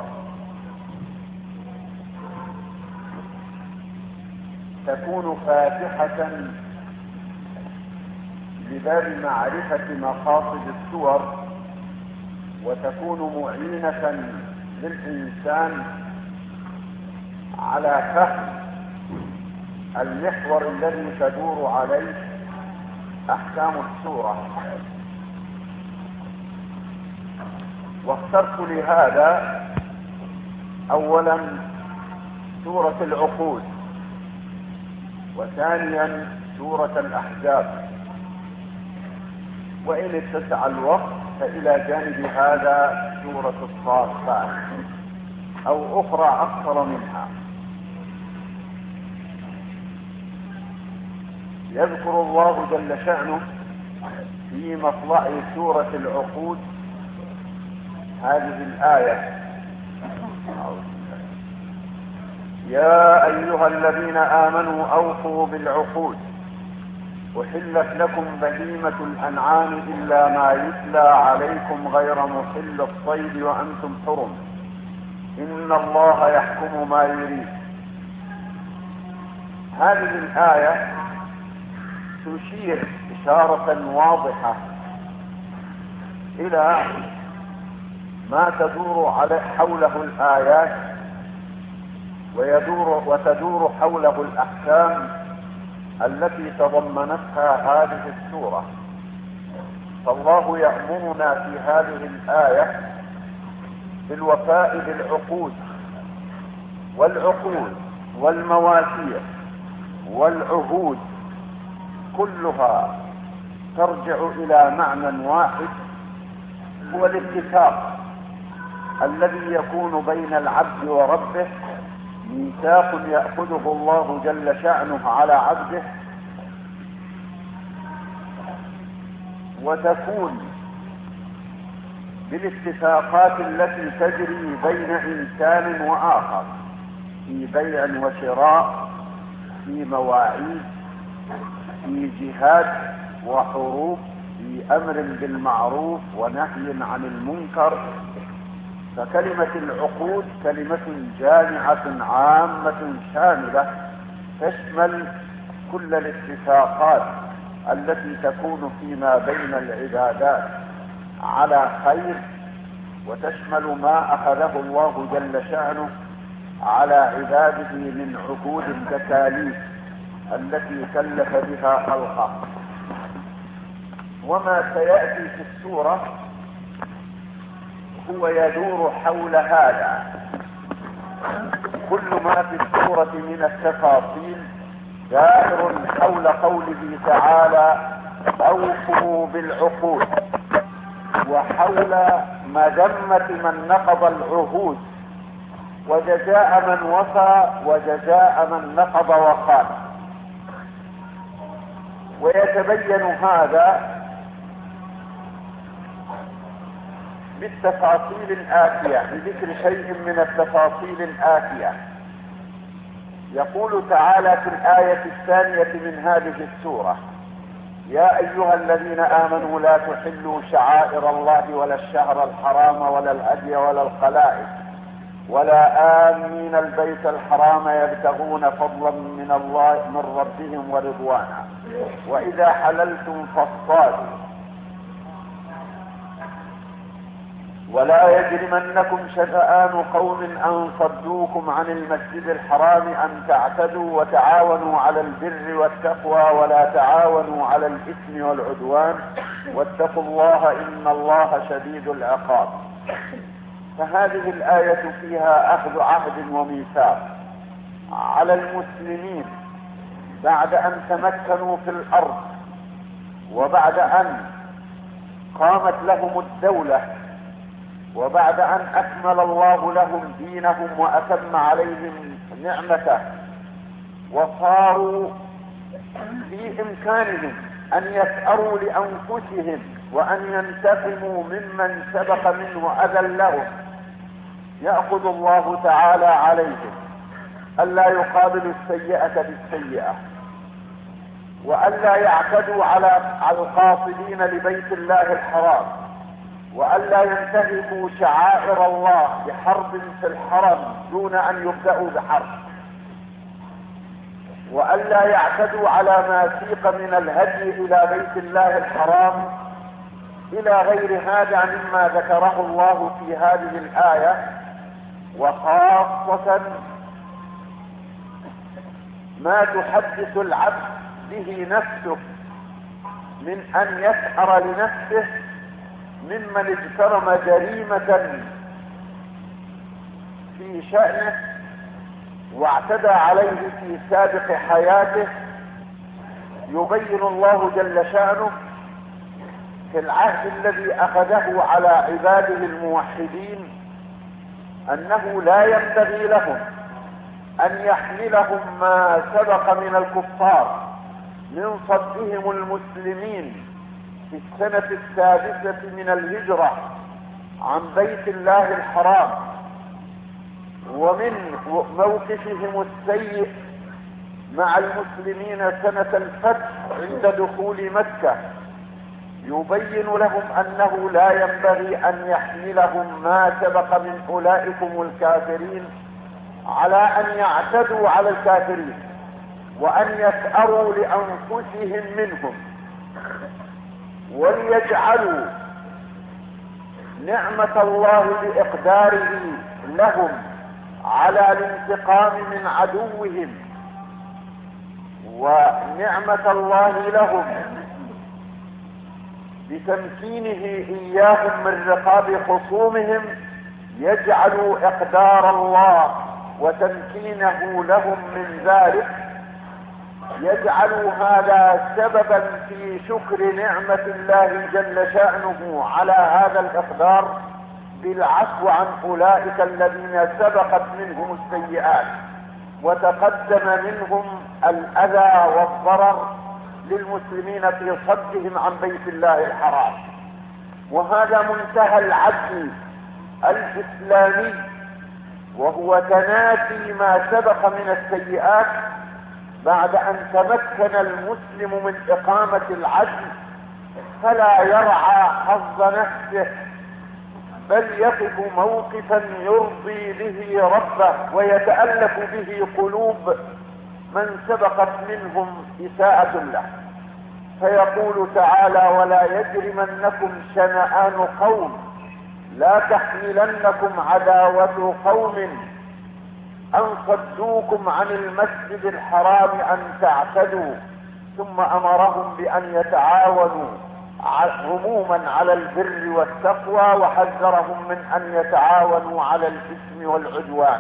تكون فاتحة لباب معرفة مقاصد السور وتكون معينة للإنسان على فهم المحور الذي تدور عليه أحكام السورة. واخترت لهذا أولا سورة العقود، وثانيا سورة الأحزاب، وإن اتسع الوقت فإلى جانب هذا سورة الصافات أو أخرى أكثر منها. يذكر الله جل شأنه في مطلع سورة العقود هذه الآية: يا أيها الذين آمنوا أوفوا بالعقود أحلت لكم بهيمة الأنعام إلا ما يتلى عليكم غير محل الصيد وأنتم حرم إن الله يحكم ما يريد. هذه الآية تشير إشارة واضحة إلى ما تدور حوله الآيات وتدور حوله الأحكام التي تضمنتها هذه السورة. فالله يأمرنا في هذه الآية بالوفاء بالعقود، والعقود والمواثيق والعهود كلها ترجع إلى معنى واحد، هو الاتفاق الذي يكون بين العبد وربه، ميثاق يأخذه الله جل شأنه على عبده، وتكون بالاتفاقات التي تجري بين إنسان وآخر في بيع وشراء، في مواعيد، في جهاد وحروب، في أمر بالمعروف ونهي عن المنكر. فكلمة العقود كلمة جامعة عامة شاملة تشمل كل الاتفاقات التي تكون فيما بين العبادات على خير، وتشمل ما أخذه الله جل شأنه على عباده من عقود التكاليف التي كلف بها خلقه. وما سيأتي في السورة هو يدور حول هذا. كل ما في السورة من التفاصيل دائر حول قوله تعالى: أوفوا بالعقود، وحول مذمة من نقض العهود، وجزاء من وفى وجزاء من نقض وخان. ويتبين هذا بالتفاصيل الآتية، بذكر شيء من التفاصيل الآتية. يقول تعالى في الآية الثانية من هذه السورة: يا أيها الذين آمنوا لا تحلوا شعائر الله ولا الشهر الحرام ولا الهدي ولا القلائد ولا آمين البيت الحرام يبتغون فضلا من الله من ربهم ورضوانا وإذا حللتم فاصطادوا ولا يجرمنكم شنآن قوم أن صدوكم عن المسجد الحرام أن تعتدوا وتعاونوا على البر والتقوى ولا تعاونوا على الإثم والعدوان واتقوا الله إن الله شديد العقاب. فهذه الآية فيها أخذ عهد وميثاق على المسلمين بعد أن تمكنوا في الأرض، وبعد أن قامت لهم الدولة، وبعد أن أكمل الله لهم دينهم وأتم عليهم نعمته، وصاروا في إمكانهم أن يسأروا لأنفسهم وأن ينتقموا ممن سبق منه أذلهم. يأخذ الله تعالى عليهم ألا يقابلوا السيئة بالسيئة، وألا يعتدوا على القاصدين لبيت الله الحرام، وألا ينتهكوا شعائر الله بحرب في الحرم دون أن يبدأوا بحرب، وألا يعتدوا على ما سيق من الهدي إلى بيت الله الحرام إلى غير هذا مما ذكره الله في هذه الآية. وخاصة ما تحدث العبد به نفسه من أن يسأر لنفسه ممن اجترم جريمة في شأنه واعتدى عليه في سابق حياته. يبين الله جل شأنه في العهد الذي أخذه على عباده الموحدين أنه لا ينبغي لهم أن يحملهم ما سبق من الكفار من صدهم المسلمين في السنة 6 من الهجرة عن بيت الله الحرام، ومن موقفهم السيء مع المسلمين سنة الفتح عند دخول مكة، يبين لهم أنه لا ينبغي أن يحملهم ما سبق من أولئكم الكافرين على أن يعتدوا على الكافرين وأن يسأروا لأنفسهم منهم، وليجعلوا نعمة الله بإقداره لهم على الانتقام من عدوهم، ونعمة الله لهم بتمكينه إياهم من رقاب خصومهم، يجعلوا إقدار الله وتمكينه لهم من ذلك، يجعلوا هذا سببا في شكر نعمة الله جل شأنه على هذا الإقدار بالعفو عن أولئك الذين سبقت منهم السيئات وتقدم منهم الأذى والضرر للمسلمين في صدهم عن بيت الله الحرام. وهذا منتهى العدل الإسلامي، وهو تنافي ما سبق من السيئات بعد أن تمكن المسلم من إقامة العدل، فلا يرعى حظ نفسه بل يقف موقفا يرضي به ربه ويتألف به قلوب من سبقت منهم إساءة له. فيقول تعالى: ولا يجرمنكم شنآن قوم لا تحملنكم عداوة قوم أن صدوكم عن المسجد الحرام أن تعتدوا، ثم أمرهم بأن يتعاونوا عموما على البر والتقوى، وحذرهم من أن يتعاونوا على الإثم والعدوان،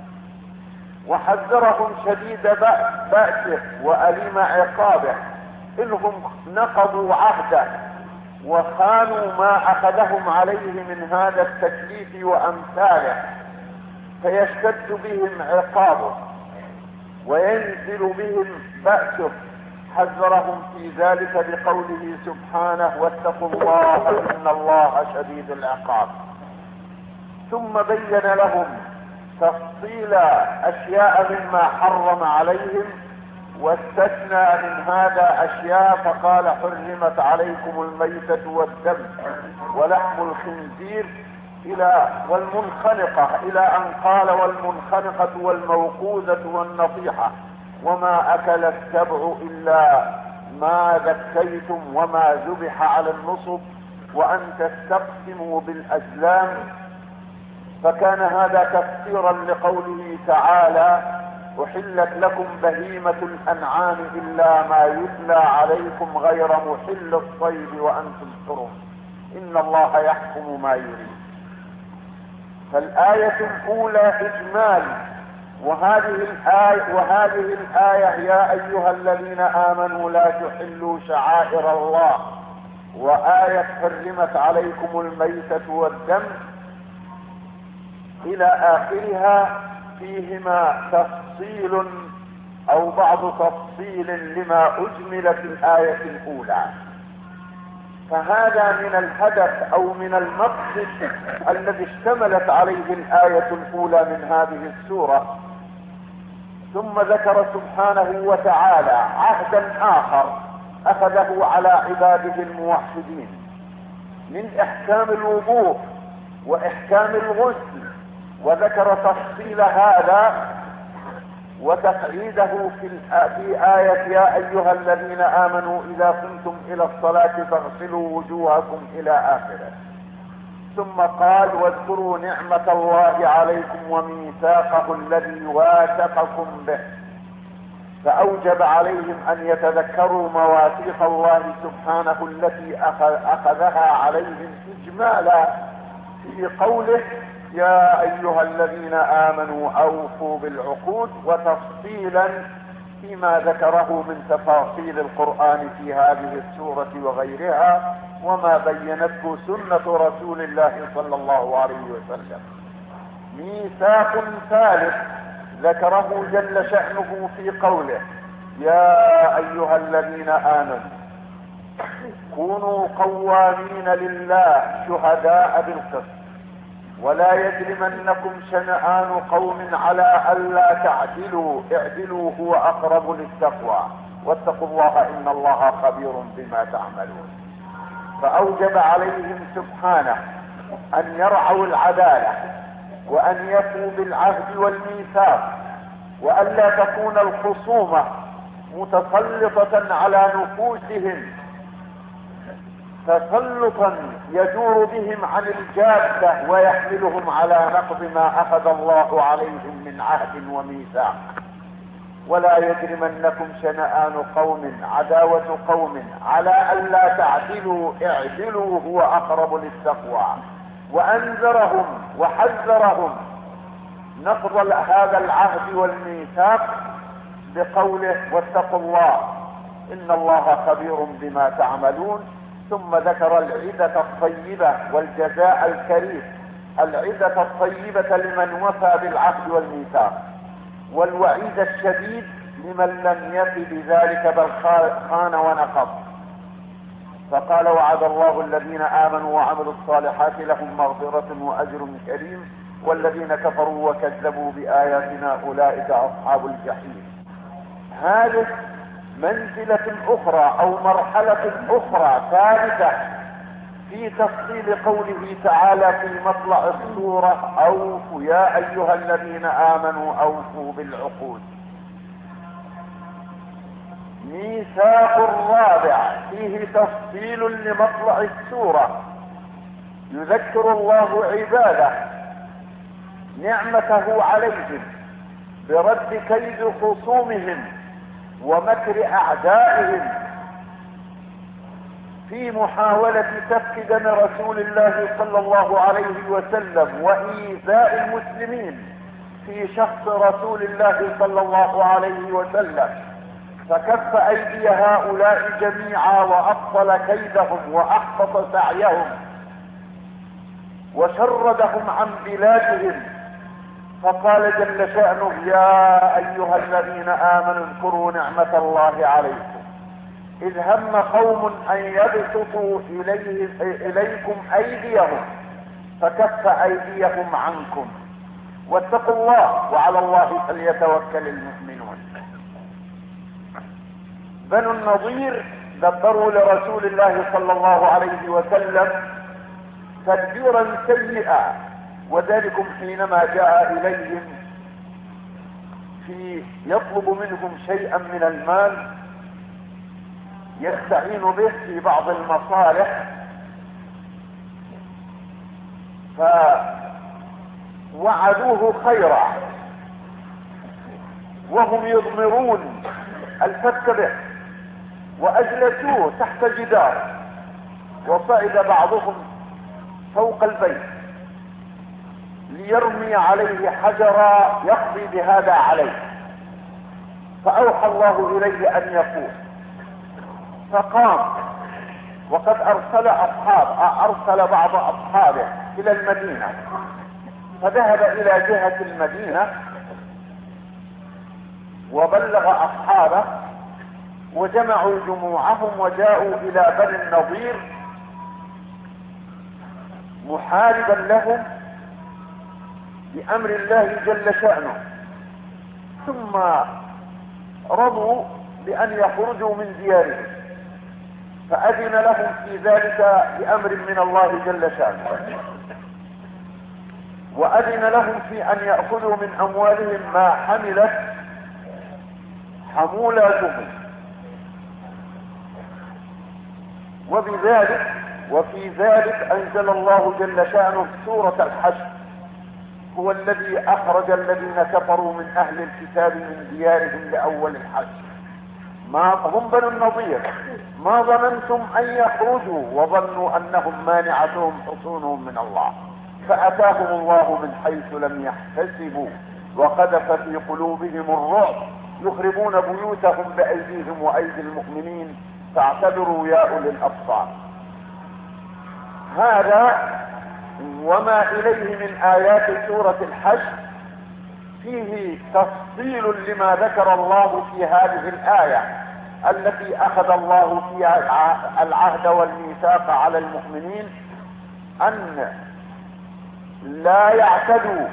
وحذرهم شديد بأسه وأليم عقابه إنهم نقضوا عهده وخانوا ما أخذهم عليه من هذا التكليف وأمثاله، فيشتد بهم عقابه وينزل بهم بأسه. حذرهم في ذلك بقوله سبحانه: واتقوا الله إن الله شديد العقاب. ثم بين لهم تفصيل أشياء مما حرم عليهم، واستثنى من هذا أشياء فقال: حرمت عليكم الميتة والدم ولحم الخنزير والمنخنقة، إلى أن قال: والمنخنقة والموقوذة والنطيحة وما أكل السبع إلا ما ذكيتم وما ذبح على النصب وأن تستقسموا بالأزلام. فكان هذا تفسيرا لقوله تعالى: أحلت لكم بهيمة الأنعام إلا ما يتلى عليكم غير محل الصيد وأنتم حرم إن الله يحكم ما يريد. فالآية الأولى إجمال، وهذه الآية يا أيها الذين آمنوا لا تحلوا شعائر الله، وآية حرمت عليكم الميتة والدم إلى آخرها فيهما تفصيل أو بعض تفصيل لما أجمل في الآية الأولى. فهذا من الهدف أو من المقصد الذي اشتملت عليه الآية الأولى من هذه السورة. ثم ذكر سبحانه وتعالى عهدا آخر أخذه على عباده الموحدين من إحكام الوضوء وإحكام الغسل، وذكر تفصيل هذا وتقعيده في آية يا أيها الذين آمنوا إذا قمتم إلى الصلاة فاغسلوا وجوهكم إلى آخره. ثم قال: واذكروا نعمة الله عليكم وميثاقه الذي واثقكم به، فأوجب عليهم أن يتذكروا مواثيق الله سبحانه التي أخذها عليهم إجمالا في قوله: يا أيها الذين آمنوا أوفوا بالعقود، وتفصيلا فيما ذكره من تفاصيل القرآن في هذه السورة وغيرها وما بينته سنة رسول الله صلى الله عليه وسلم. ميثاق ثالث ذكره جل شأنه في قوله: يا أيها الذين آمنوا كونوا قوامين لله شهداء بالقسط ولا يجرمنكم شنآن قوم على ألا تعدلوا اعدلوا هو أقرب للتقوى واتقوا الله إن الله خبير بما تعملون. فأوجب عليهم سبحانه أن يرعوا العدالة وأن يفوا بالعهد والميثاق وألا تكون الخصومة متسلطة على نفوسهم تسلطا يجور بهم عن الجادة ويحملهم على نقض ما أخذ الله عليهم من عهد وميثاق. ولا يجرمنكم شنآن قوم عداوة قوم على ألا تعدلوا اعدلوا هو أقرب للتقوى. وأنذرهم وحذرهم نقض هذا العهد والميثاق بقوله واتقوا الله إن الله خبير بما تعملون. ثم ذكر العدة الطيبة والجزاء الكريم، العدة الطيبة لمن وفى بالعهد والميثاق، والوعيد الشديد لمن لم يف بذلك بل خان ونقض. فقال وعد الله الذين آمنوا وعملوا الصالحات لهم مغفرة وأجر كريم والذين كفروا وكذبوا بآياتنا أولئك أصحاب الجحيم. هذه منزلة أخرى أو مرحلة أخرى ثالثة في تفصيل قوله تعالى في مطلع السورة أوفوا يا أيها الذين آمنوا أوفوا بالعقود. ميثاق الرابع فيه تفصيل لمطلع السورة، يذكر الله عباده نعمته عليهم برد كيد خصومهم ومكر أعدائهم في محاولة سفك دم رسول الله صلى الله عليه وسلم وإيذاء المسلمين في شخص رسول الله صلى الله عليه وسلم. فكف أيدي هؤلاء جميعا وأبطل كيدهم وأحبط سعيهم وشردهم عن بلادهم. فقال جل شأنه يا أيها الذين آمنوا اذكروا نعمة الله عليكم إذ هم قوم أن يبسطوا إليكم أيديهم فكف أيديهم عنكم واتقوا الله وعلى الله فليتوكل المؤمنون. بنو النضير دبروا لرسول الله صلى الله عليه وسلم تدبيرا سيئا، وذلكم حينما جاء إليهم يطلب منهم شيئا من المال يستعين به في بعض المصالح، فوعدوه خيرا وهم يضمرون الفك به وأجلسوه تحت جدار، وصعد بعضهم فوق البيت ليرمي عليه حجرا يقضي بهذا عليه، فأوحى الله إليه أن يقوم، فقام وقد أرسل بعض أصحابه إلى المدينة، فذهب إلى جهة المدينة وبلغ أصحابه وجمعوا جموعهم وجاءوا إلى بني النضير محاربا لهم بأمر الله جل شأنه، ثم رضوا بأن يخرجوا من ديارهم، فأذن لهم في ذلك بأمر من الله جل شأنه، وأذن لهم في أن يأخذوا من أموالهم ما حملت حمولاتهم. وفي ذلك أنزل الله جل شأنه سورة الحشر، هو الذي أخرج الذين كفروا من أهل الكتاب من ديارهم لأول الحشر. ما هم بنو النضير ما ظننتم أن يخرجوا وظنوا أنهم مانعتهم حصونهم من الله، فأتاهم الله من حيث لم يحتسبوا وقذف في قلوبهم الرعب يخربون بيوتهم بأيديهم وأيدي المؤمنين فاعتبروا يا أولي الأبصار. هذا وما إليه من آيات سورة الحشر فيه تفصيل لما ذكر الله في هذه الآية التي أخذ الله فيها العهد والميثاق على المؤمنين أن لا يعتدوا،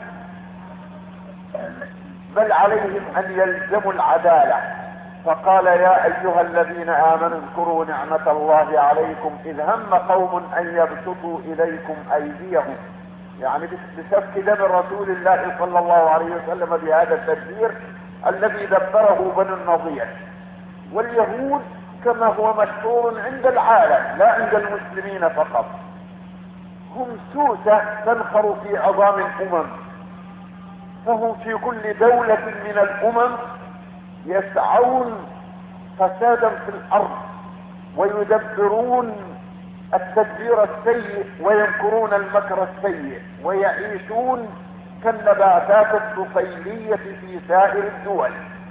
بل عليهم أن يلزموا العدالة. فقال يا أيها الذين آمنوا اذكروا نعمة الله عليكم إذ هم قوم أن يبسطوا إليكم أيديهم، يعني بسفك دم رسول الله صلى الله عليه وسلم بهذا التدبير الذي دبره بنو النضير. واليهود كما هو مشهور عند العالم لا عند المسلمين فقط، هم سوسة تنخر في عظام الأمم، فهم في كل دولة من الأمم يسعون فسادا في الأرض ويدبرون التدبير السيء وينكرون المكر السيء، ويعيشون كالنباتات الطفيلية في سائر الدول.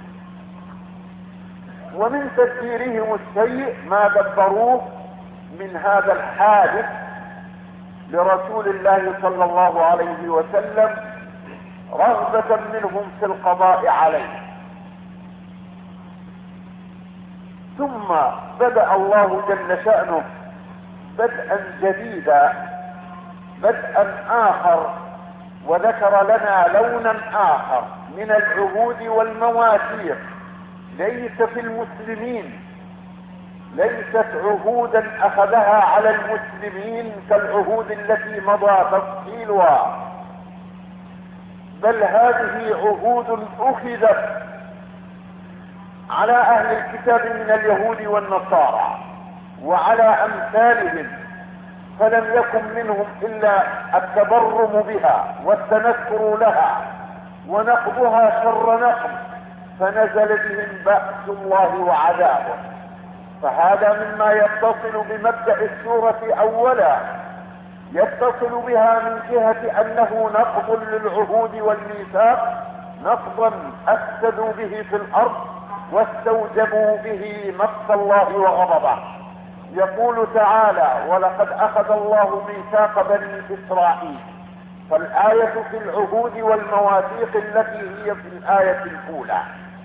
ومن تدبيرهم السيء ما دبروه من هذا الحادث لرسول الله صلى الله عليه وسلم رغبة منهم في القضاء عليه. ثم بدأ الله جل شأنه بدءا جديدا، بدءا آخر، وذكر لنا لونا آخر من العهود والمواثيق ليس في المسلمين، ليست عهودا أخذها على المسلمين كالعهود التي مضى تفصيلها، بل هذه عهود أخذت على أهل الكتاب من اليهود والنصارى وعلى أمثالهم، فلم يكن منهم إلا التبرم بها والتنكر لها ونقضها شر نقض، فنزل بهم بأس الله وعذابه. فهذا مما يتصل بمبدأ السورة أولا، يتصل بها من جهة أنه نقض للعهود والميثاق، نقضا أفسدوا به في الأرض واستوجبوا به مقت الله وغضبه. يقول تعالى ولقد أخذ الله ميثاق بني إسرائيل، فالآية في العهود والمواثيق التي هي في الآية الأولى.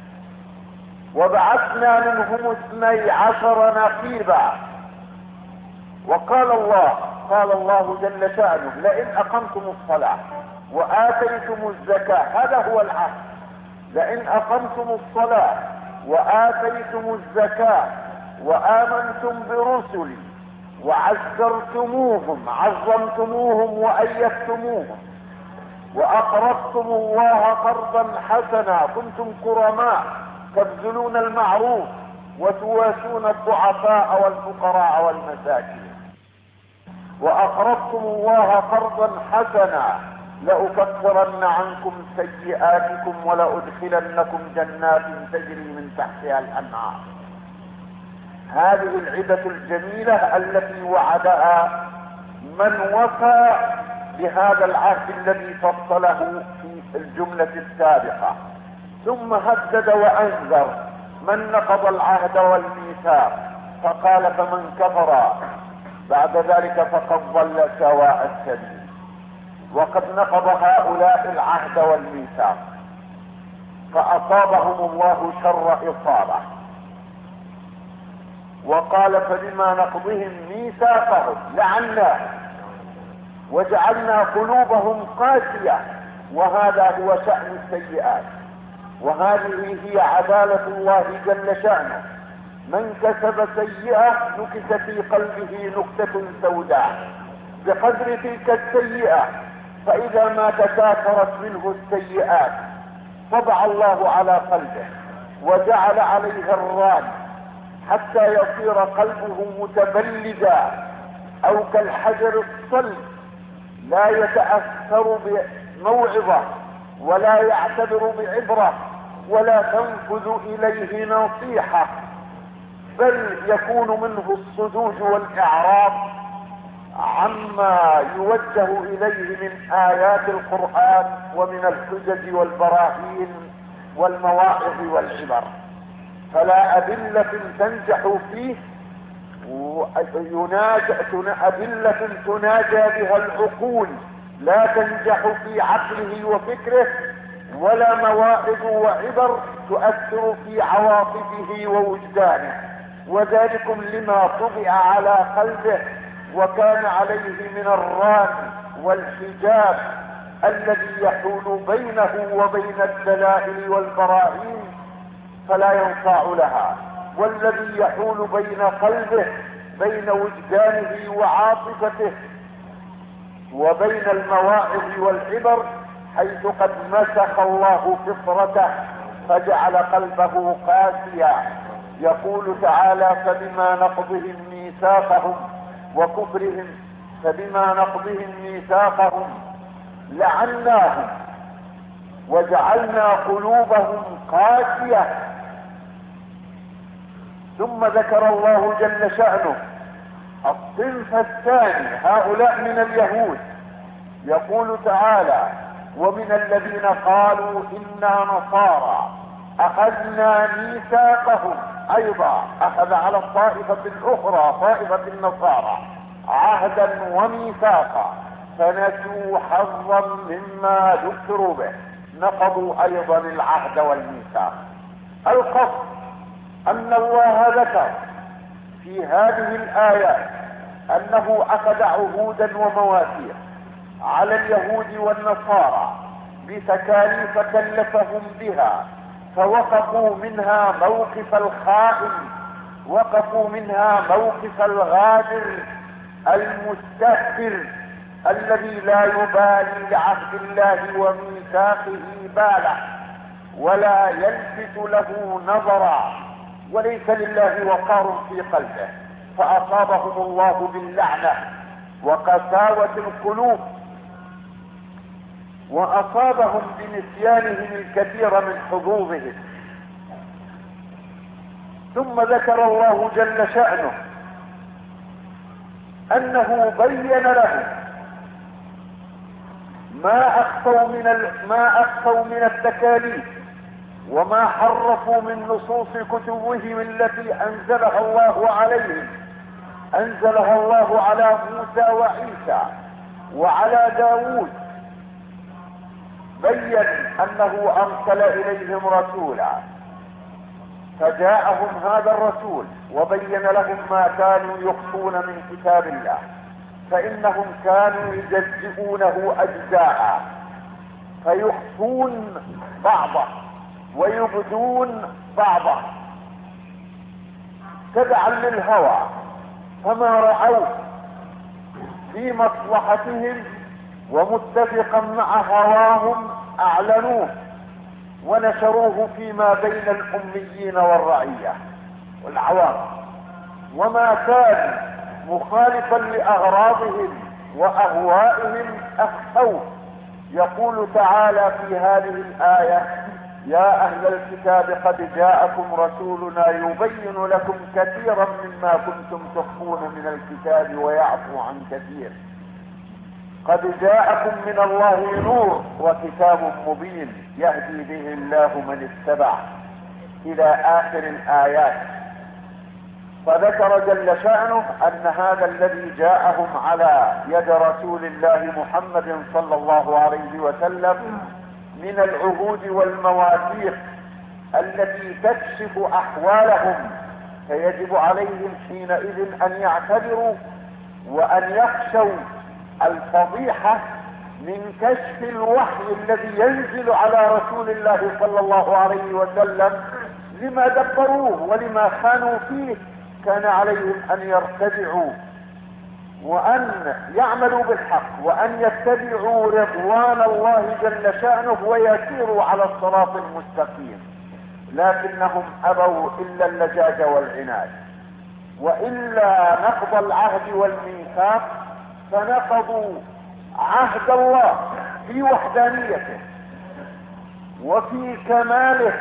وبعثنا منهم 12 نقيبا. وقال الله، قال الله جل شأنه لئن أقمتم الصلاة وآتيتم الزكاة، هذا هو العهد، لئن أقمتم الصلاة وآتيتم الزكاة وآمنتم برسلي وعزرتموهم، عظمتموهم وأيدتموهم، وأقرضتم الله قرضا حسنا، كنتم كرماء تبذلون المعروف وتواسون الضعفاء والفقراء والمساكين، وأقرضتم الله قرضا حسنا لأكفرن عنكم سيئاتكم ولأدخلنكم جنات تجري من تحتها الأنهار. هذه العدة الجميلة التي وعدها من وفى بهذا العهد الذي فصله في الجملة السابقة. ثم هدد وأنذر من نقض العهد والميثاق، فقال فمن كفر بعد ذلك فقد ضل سواء السبيل. وقد نقض هؤلاء العهد والميثاق فأصابهم الله شر إصابة، وقال فبما نقضهم ميثاقهم لعناهم وجعلنا قلوبهم قاسية، وهذا هو شأن السيئات. وهذه هي عدالة الله جل شأنه، من كسب سيئة نكت في قلبه نكتة سوداء بقدر تلك السيئة، فإذا ما تكاثرت منه السيئات طبع الله على قلبه وجعل عليه الران حتى يصير قلبه متبلدا أو كالحجر الصلب، لا يتأثر بموعظة ولا يعتبر بعبرة ولا تنفذ إليه نصيحة، بل يكون منه الصدود والإعراض عما يوجه إليه من آيات القرآن ومن الحجج والبراهين والمواعظ والعبر. فلا أدلة تنجح فيه، أدلة تناجى بها العقول لا تنجح في عقله وفكره، ولا مواعظ وعبر تؤثر في عواطفه ووجدانه، وذلكم لما طبع على قلبه وكان عليه من الران والحجاب الذي يحول بينه وبين الدلائل والبراهين فلا ينفع لها، والذي يحول بين قلبه بين وجدانه وعاطفته وبين المواعظ والعبر، حيث قد مسخ الله فطرته فجعل قلبه قاسيا. يقول تعالى: فبما نقضهم ميثاقهم وكفرهم لعناهم وجعلنا قلوبهم قاسية. ثم ذكر الله جل شأنه الصنف الثاني، هؤلاء من اليهود. يقول تعالى: ومن الذين قالوا إنا نصارى أخذنا ميثاقهم، أيضا أخذ على الطائفة الأخرى طائفة النصارى عهدا وميثاقا فنسوا حظا مما ذكروا به، نقضوا أيضا العهد والميثاق. القصد أن الله ذكر في هذه الآيات أنه أخذ عهودا ومواثيق على اليهود والنصارى بتكاليف كلفهم بها، فوقفوا منها موقف الخائن، وقفوا منها موقف الغادر المستهتر الذي لا يبالي لعهد الله وميثاقه باله ولا يلفت له نظرا، وليس لله وقار في قلبه، فأصابهم الله باللعنة وقساوة القلوب، وأصابهم بنسيانهم الكثير من حظوظهم. ثم ذكر الله جل شأنه أنه بين لهم ما أخفوا من التكاليف وما حرفوا من نصوص كتبهم التي أنزلها الله عليهم، أنزلها الله على موسى وعيسى وعلى داود. بين أنه أرسل إليهم رسولا، فجاءهم هذا الرسول وبين لهم ما كانوا يخفون من كتاب الله، فإنهم كانوا يجزئونه أجزاء، فيخفون بعضه ويبدون بعضه تبعا للهوى، فما رأوا في مصلحتهم ومتفقا مع هواهم أعلنوه ونشروه فيما بين الأميين والرعية والعوام، وما كان مخالفا لأغراضهم وأهوائهم أخفوه. يقول تعالى في هذه الآية: يا أهل الكتاب قد جاءكم رسولنا يبين لكم كثيرا مما كنتم تخفون من الكتاب ويعفو عن كثير، قد جاءكم من الله نور وكتاب مبين يهدي به الله من اتبع، إلى آخر الآيات. فذكر جل شأنه أن هذا الذي جاءهم على يد رسول الله محمد صلى الله عليه وسلم من العهود والمواثيق التي تكشف أحوالهم، فيجب عليهم حينئذ أن يعتبروا وأن يخشوا الفضيحة من كشف الوحي الذي ينزل على رسول الله صلى الله عليه وسلم لما دبروه ولما خانوا فيه. كان عليهم أن يرتدعوا وأن يعملوا بالحق وأن يتبعوا رضوان الله جل شأنه ويسيروا على الصراط المستقيم، لكنهم أبوا إلا اللجاج والعناد، وإلا نقض العهد والميثاق، فنقضوا عهد الله في وحدانيته وفي كماله،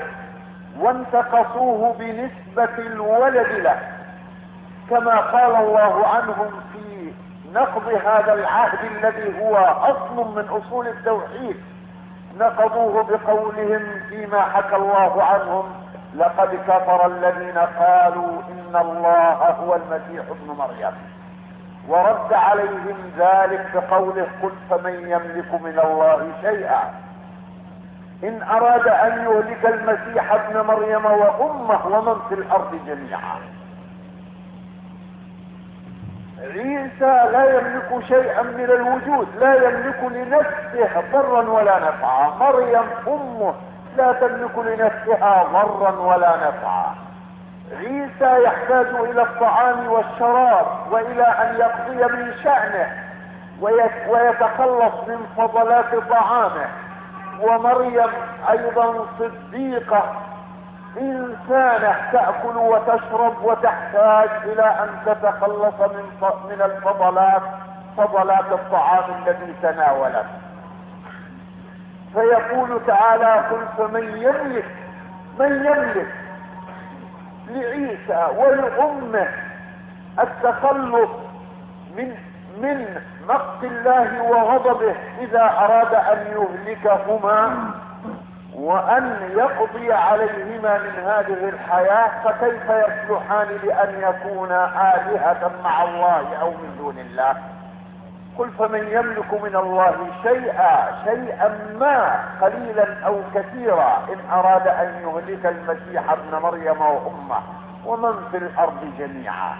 وانتقصوه بنسبة الولد له، كما قال الله عنهم في نقض هذا العهد الذي هو أصل من أصول التوحيد. نقضوه بقولهم فيما حكى الله عنهم: لقد كفر الذين قالوا إن الله هو المسيح ابن مريم، ورد عليهم ذلك بقوله: قل فمن يملك من الله شيئا إن أراد أن يهلك المسيح ابن مريم وأمه ومن في الأرض جميعا. عيسى لا يملك شيئا من الوجود، لا يملك لنفسه ضرا ولا نفعا. مريم أمه لا تملك لنفسها ضرا ولا نفعا. عيسى يحتاج إلى الطعام والشراب وإلى أن يقضي من شأنه ويتخلص من فضلات طعامه. ومريم أيضا صديقة إنسانة تأكل وتشرب وتحتاج إلى أن تتخلص من فضلات الطعام الذي تناولت. فيقول تعالى: قل فمن يملك لعيسى ولأمه التخلص من مقت الله وغضبه إذا أراد أن يهلكهما وأن يقضي عليهما من هذه الحياة، فكيف يصلحان لأن يكونا آلهة مع الله أو من دون الله؟ قل فمن يملك من الله شيئا ما قليلا أو كثيرا إن أراد أن يهلك المسيح ابن مريم وأمه ومن في الأرض جميعا.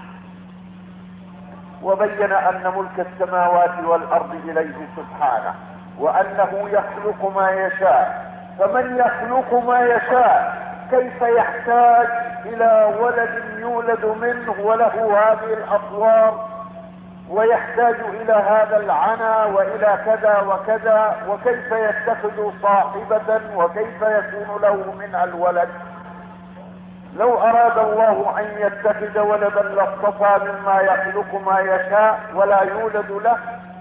وبين أن ملك السماوات والأرض إليه سبحانه، وأنه يخلق ما يشاء. فمن يخلق ما يشاء كيف يحتاج إلى ولد يولد منه وله هذه الأطوار، ويحتاج إلى هذا العنا وإلى كذا وكذا، وكيف يتخذ صاحبة وكيف يكون له منها الولد؟ لو أراد الله أن يتخذ ولدا لاصطفى مما يخلق ما يشاء ولا يولد له.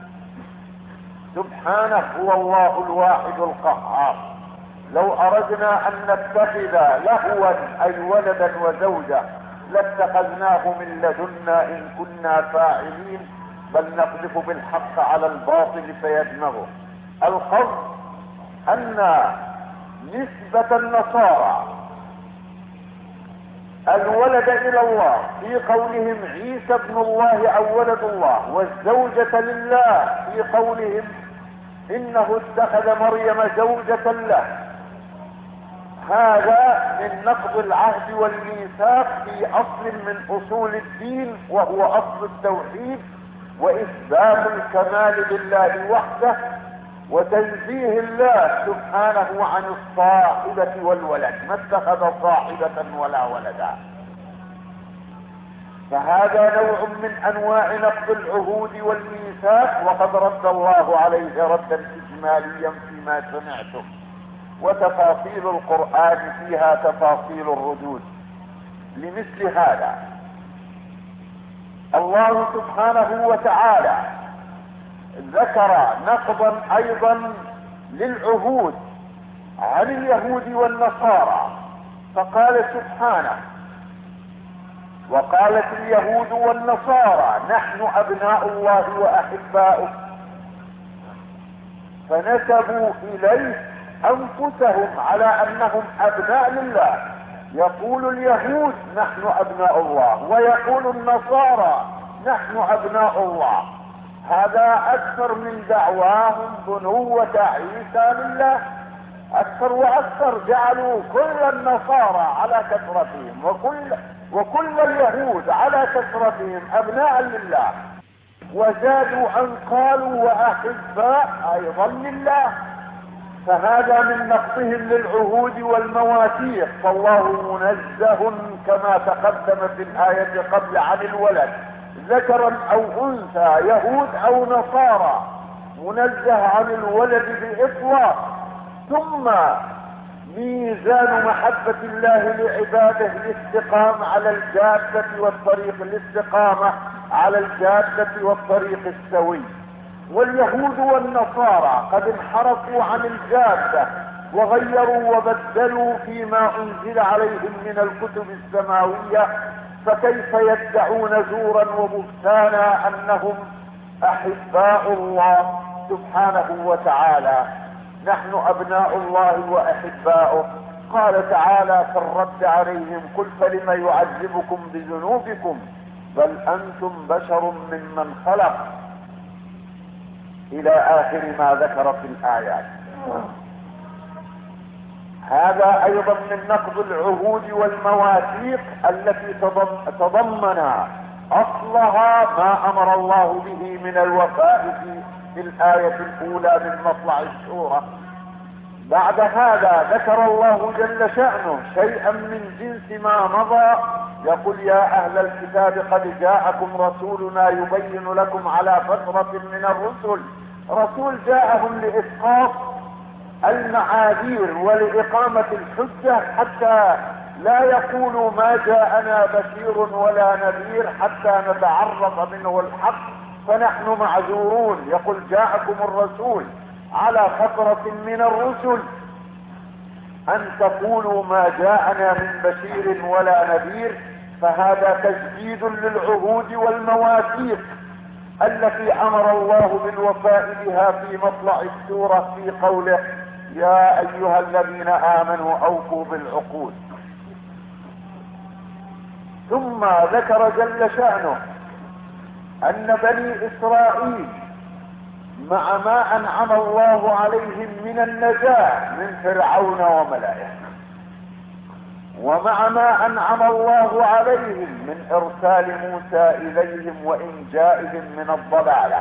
سبحانه هو الله الواحد القهار. لو أردنا أن نتخذ لهوا أي ولدا وزوجة لاتخذناه من لدنا إن كنا فاعلين، بل نقذف بالحق على الباطل فيدمغه. القصد أن نسبة النصارى الولد إلى الله في قولهم عيسى ابن الله أو ولد الله، والزوجة لله في قولهم إنه اتخذ مريم زوجة له، هذا من نقض العهد والميثاق في أصل من أصول الدين، وهو أصل التوحيد وإثبات الكمال لله وحده وتنزيه الله سبحانه عن الصاحبة والولد. ما اتخذ صاحبة ولا ولدا. فهذا نوع من أنواع نقض العهود والميثاق، وقد رد الله عليه ردا إجماليا فيما سمعته، وتفاصيل القرآن فيها تفاصيل الردود. لمثل هذا الله سبحانه وتعالى ذكر نقضا أيضا للعهود عن اليهود والنصارى، فقال سبحانه: وقالت اليهود والنصارى نحن أبناء الله وأحباؤه، فنسبوا إليه أنفسهم على أنهم أبناء لله. يقول اليهود نحن أبناء الله، ويقول النصارى نحن أبناء الله. هذا أكثر من دعواهم بنوة عيسى لله. أكثر وأكثر، جعلوا كل النصارى على كثرتهم وكل اليهود على كثرتهم أبناء لله، وزادوا أن قالوا وأحباء أيضا لله. فهذا من نقضهم للعهود والمواثيق. فالله منزه كما تقدم في الآية قبل عن الولد ذكرا أو أنثى، يهود أو نصارى، منزه عن الولد بإطلاق. ثم ميزان محبة الله لعباده الاستقامة على الجادة والطريق السوي. واليهود والنصارى قد انحرفوا عن الجادة وغيروا وبدلوا فيما أنزل عليهم من الكتب السماوية، فكيف يدعون زورا وبهتانا أنهم أحباء الله سبحانه وتعالى؟ نحن أبناء الله وأحباؤه. قال تعالى في الرد عليهم: قل فلم يعذبكم بذنوبكم بل أنتم بشر ممن خلق، إلى آخر ما ذكر في الآيات. هذا ايضا من نقض العهود والمواثيق التي تضمن اصلها ما امر الله به من الوفاء في الاية الاولى من مطلع السورة. بعد هذا ذكر الله جل شأنه شيئا من جنس ما مضى، يقول يا اهل الكتاب قد جاءكم رسولنا يبين لكم على فترة من الرسل. رسول جاءهم لإسقاط المعاذير ولإقامة الحجة، حتى لا يقولوا ما جاءنا بشير ولا نذير حتى نتعرض منه الحق فنحن معذورون. يقول جاءكم الرسول على فترة من الرسل أن تقولوا ما جاءنا من بشير ولا نذير، فهذا تجديد للعهود والمواثيق التي أمر الله بالوفاء بها في مطلع السورة في قوله يا أيها الذين آمنوا أوفوا بالعقود. ثم ذكر جل شأنه أن بني إسرائيل مع ما أنعم الله عليهم من النجاة من فرعون وملائكته، ومع ما أنعم الله عليهم من إرسال موسى إليهم وإنجائهم من الضلالة،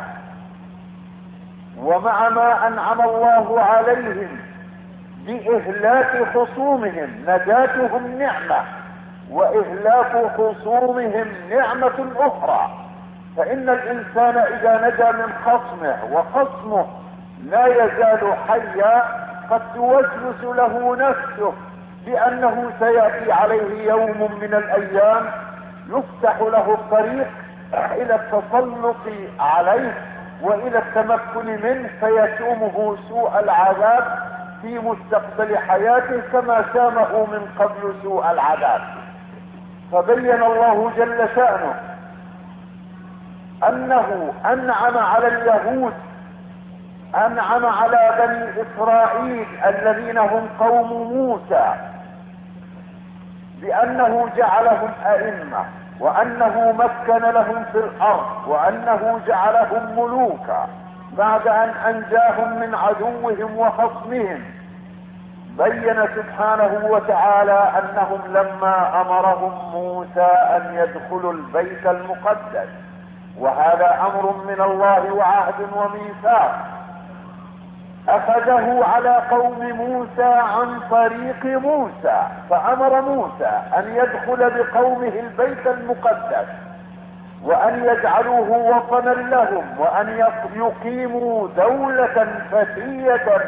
ومع ما أنعم الله عليهم بإهلاك خصومهم، نجاتهم نعمة وإهلاك خصومهم نعمة أخرى. فإن الإنسان إذا نجا من خصمه وخصمه لا يزال حيا قد توسوس له نفسه بأنه سيأتي عليه يوم من الأيام يفتح له الطريق إلى التسلط عليه وإلى التمكن منه، فيسومه سوء العذاب في مستقبل حياته كما سامه من قبل سوء العذاب. فبين الله جل شأنه أنه أنعم على اليهود، أنعم على بني إسرائيل الذين هم قوم موسى بأنه جعلهم أئمة، وأنه مكن لهم في الأرض، وأنه جعلهم ملوكا بعد أن أنجاهم من عدوهم وخصمهم. بين سبحانه وتعالى أنهم لما أمرهم موسى أن يدخلوا البيت المقدس، وهذا أمر من الله وعهد وميثاق، أخذه على قوم موسى عن طريق موسى، فأمر موسى أن يدخل بقومه البيت المقدس وأن يجعلوه وطنا لهم، وأن يقيموا دولة فتية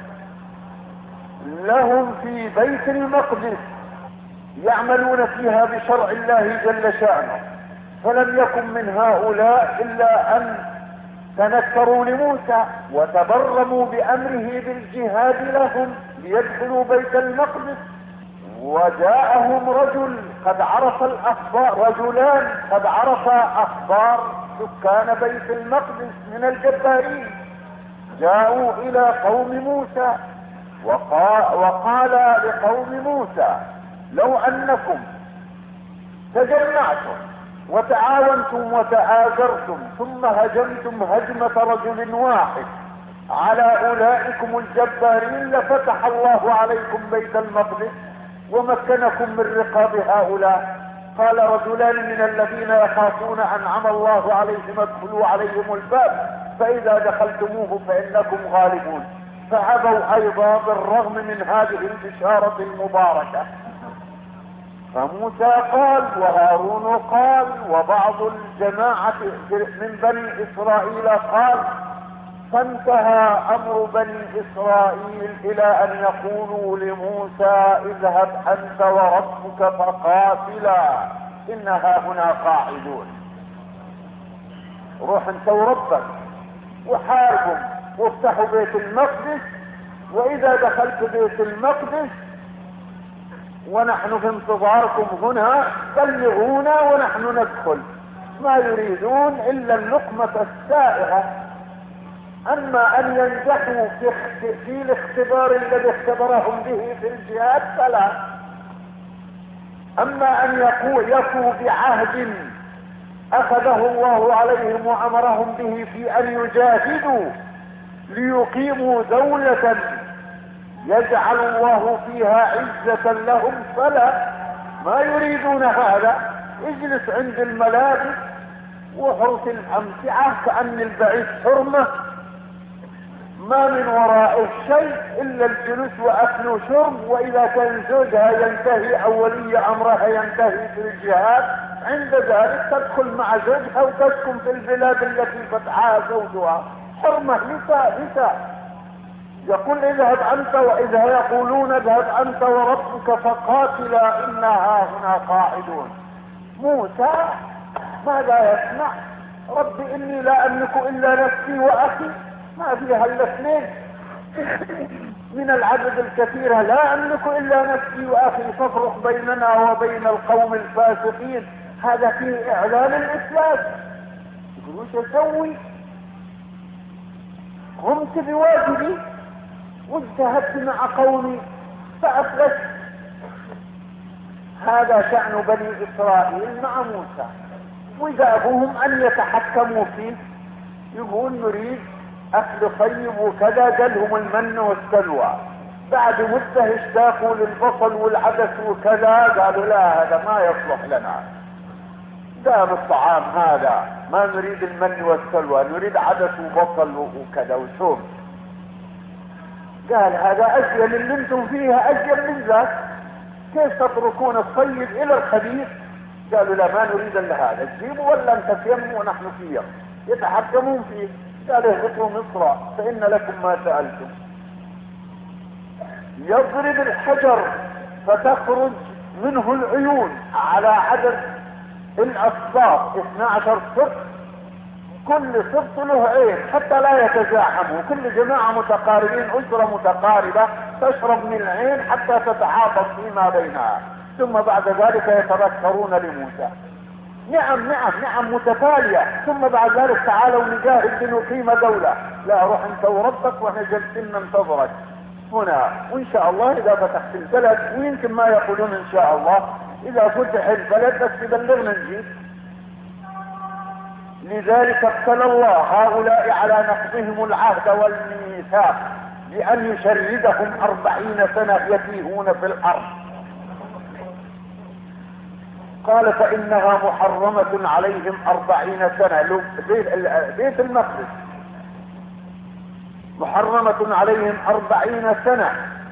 لهم في بيت المقدس يعملون فيها بشرع الله جل شأنه. فلم يكن من هؤلاء إلا أن تنكروا لموسى وتبرموا بأمره بالجهاد لهم ليدخلوا بيت المقدس. وجاءهم رجل قد عرف الأخبار، رجلان قد عرف أخبار سكان بيت المقدس من الجبارين، جاءوا إلى قوم موسى وقال لقوم موسى لو أنكم تجمعتم وتعاونتم وتآجرتم ثم هجمتم هجمة رجل واحد على أولئكم الجبارين لفتح الله عليكم بيت المقدس ومكنكم من رقاب هؤلاء. قال رجلان من الذين يخافون أنعم الله عليهم ادخلوا عليهم الباب فإذا دخلتموه فإنكم غالبون، فأبوا أيضا بالرغم من هذه البشارة المباركة. فموسى قال وهارون قال وبعض الجماعة من بني إسرائيل قال، فانتهى أمر بني إسرائيل إلى أن يقولوا لموسى اذهب أنت وربك فقاتلا إنها هنا قاعدون. روح أنت وربك وحاربوا وافتحوا بيت المقدس، وإذا دخلت بيت المقدس ونحن في انتظاركم هنا بلغونا ونحن ندخل. ما يريدون إلا اللقمة السائغة. أما أن ينجحوا في الاختبار الذي اختبرهم به في الجهاد فلا. أما أن يفوا بعهد أخذه الله عليهم وأمرهم به في أن يجاهدوا ليقيموا دولة يجعل الله فيها عزة لهم، فلا، ما يريدون هذا. اجلس عند الملابس وحرس الأمتعة كأن البعيد حرمة، ما من وراء شيء إلا الجلوس وأكل وشرب. وإذا كان زوجها ينتهي أو ولي أمرها ينتهي في الجهاد، عند ذلك تدخل مع زوجها وتسكن في البلاد التي فتحها زوجها. حرمة نساء. يقول اذهب أنت، وإذا يقولون اذهب أنت وربك فقاتلا إنا هنا قاعدون. موسى ماذا يصنع؟ رب إني لا أملك إلا نفسي وأخي، ما فيها إلا اثنين من العدد الكثير، لا أملك إلا نفسي وأخي فافرق بيننا وبين القوم الفاسقين. هذا فيه إعلان الإسلام. يقول وش أسوي؟ قمت بواجبي واجتهدت مع قومي فأفلت. هذا شأن بني إسرائيل مع موسى. وإذا أبوهم أن يتحكموا فيه، يقول نريد أكل طيب وكذا، جلهم المن والسلوى. بعد مدة اشتاقوا للبصل والعدس وكذا، قالوا لا هذا ما يصلح لنا، دام الطعام هذا ما نريد المن والسلوى، نريد عدس وبصل وكذا وثوم. قال هذا أجيل اللي انتم فيها أجيل من ذاك، كيف تتركون الطيب إلى الخبيث؟ قالوا لا ما نريد الا هذا، تجيبوا ولا انت تيموا ونحن فيه. يتحكمون فيه. قال اهبطوا مصر فإن لكم ما سألتم. يضرب الحجر فتخرج منه العيون على عدد الأسباط 12 سبط، كل سبط له عين حتى لا يتزاحموا. كل جماعة متقاربين، أسرة متقاربة تشرب من العين حتى تتعاطف فيما بينها، ثم بعد ذلك يتذكرون لموسى. نعم متتالية. ثم بعد ذلك تعالوا نجاهد لنقيم دولة. لا روح انت وربك واحنا جالسين ننتظرك هنا، وان شاء الله اذا فتحت البلد، ويمكن ما يقولون ان شاء الله اذا فتح البلد بس تبلغنا نجيب. لذلك ابتلى الله هؤلاء على نقضهم العهد والميثاق بأن يشردهم 40 سنة يتيهون في الأرض. قال فإنها محرمة عليهم 40 سنة. بيت المقدس محرمة عليهم 40 سنة،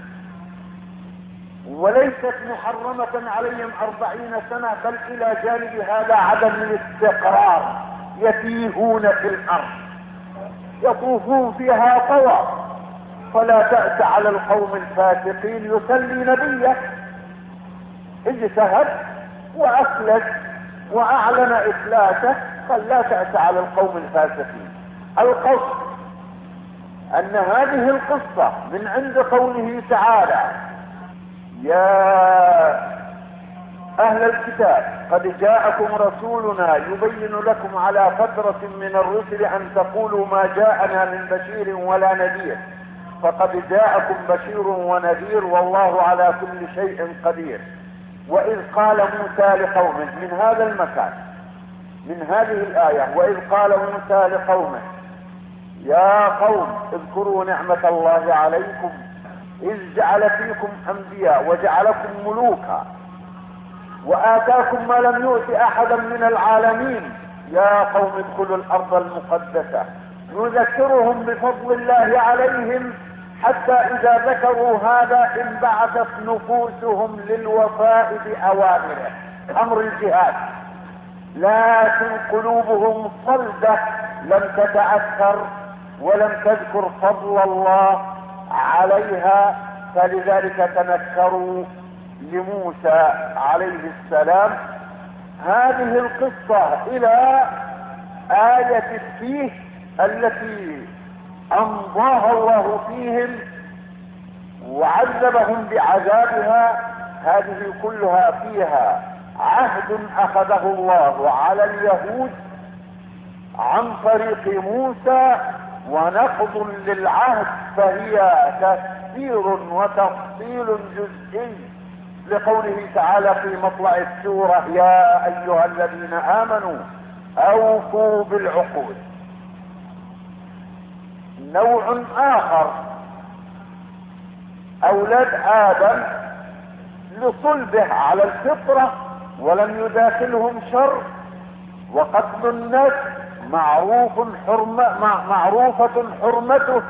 وليست محرمة عليهم 40 سنة، بل إلى جانب هذا عدم الاستقرار، يتيهون في الأرض يطوفون فيها طواف. فلا تأس على القوم الفاسقين. يسلي نبيه اجتهد وأفلت وأعلن إفلاته، قال لا تأس على القوم الفاسقين. القصد أن هذه القصة من عند قوله تعالى يا أهل الكتاب قد جاءكم رسولنا يبين لكم على فترة من الرسل أن تقولوا ما جاءنا من بشير ولا نذير، فقد جاءكم بشير ونذير والله على كل شيء قدير. وإذ قال موسى لقومه، من هذا المكان من هذه الآية، وإذ قال موسى لقومه يا قوم اذكروا نعمة الله عليكم إذ جعل فيكم أنبياء وجعلكم ملوكا وآتاكم ما لم يؤت أحدا من العالمين يا قوم ادخلوا الأرض المقدسة. يذكرهم بفضل الله عليهم حتى إذا ذكروا هذا انبعثت نفوسهم للوفاء بأوامره، أمر الجهاد، لكن قلوبهم صلدة لم تتأثر ولم تذكر فضل الله عليها، فلذلك تنكروا لموسى عليه السلام. هذه القصة إلى آية فيه التي أمضاها الله فيهم وعذبهم بعذابها، هذه كلها فيها عهد أخذه الله على اليهود عن طريق موسى ونقض للعهد، فهي تفسير وتفصيل جزئي لقوله تعالى في مطلع السورة يا أيها الذين آمنوا أوفوا بالعقود. نوع آخر اولاد ادم لصلبه على الفطرة ولم يداخلهم شر، وقتل النفس معروفة حرمته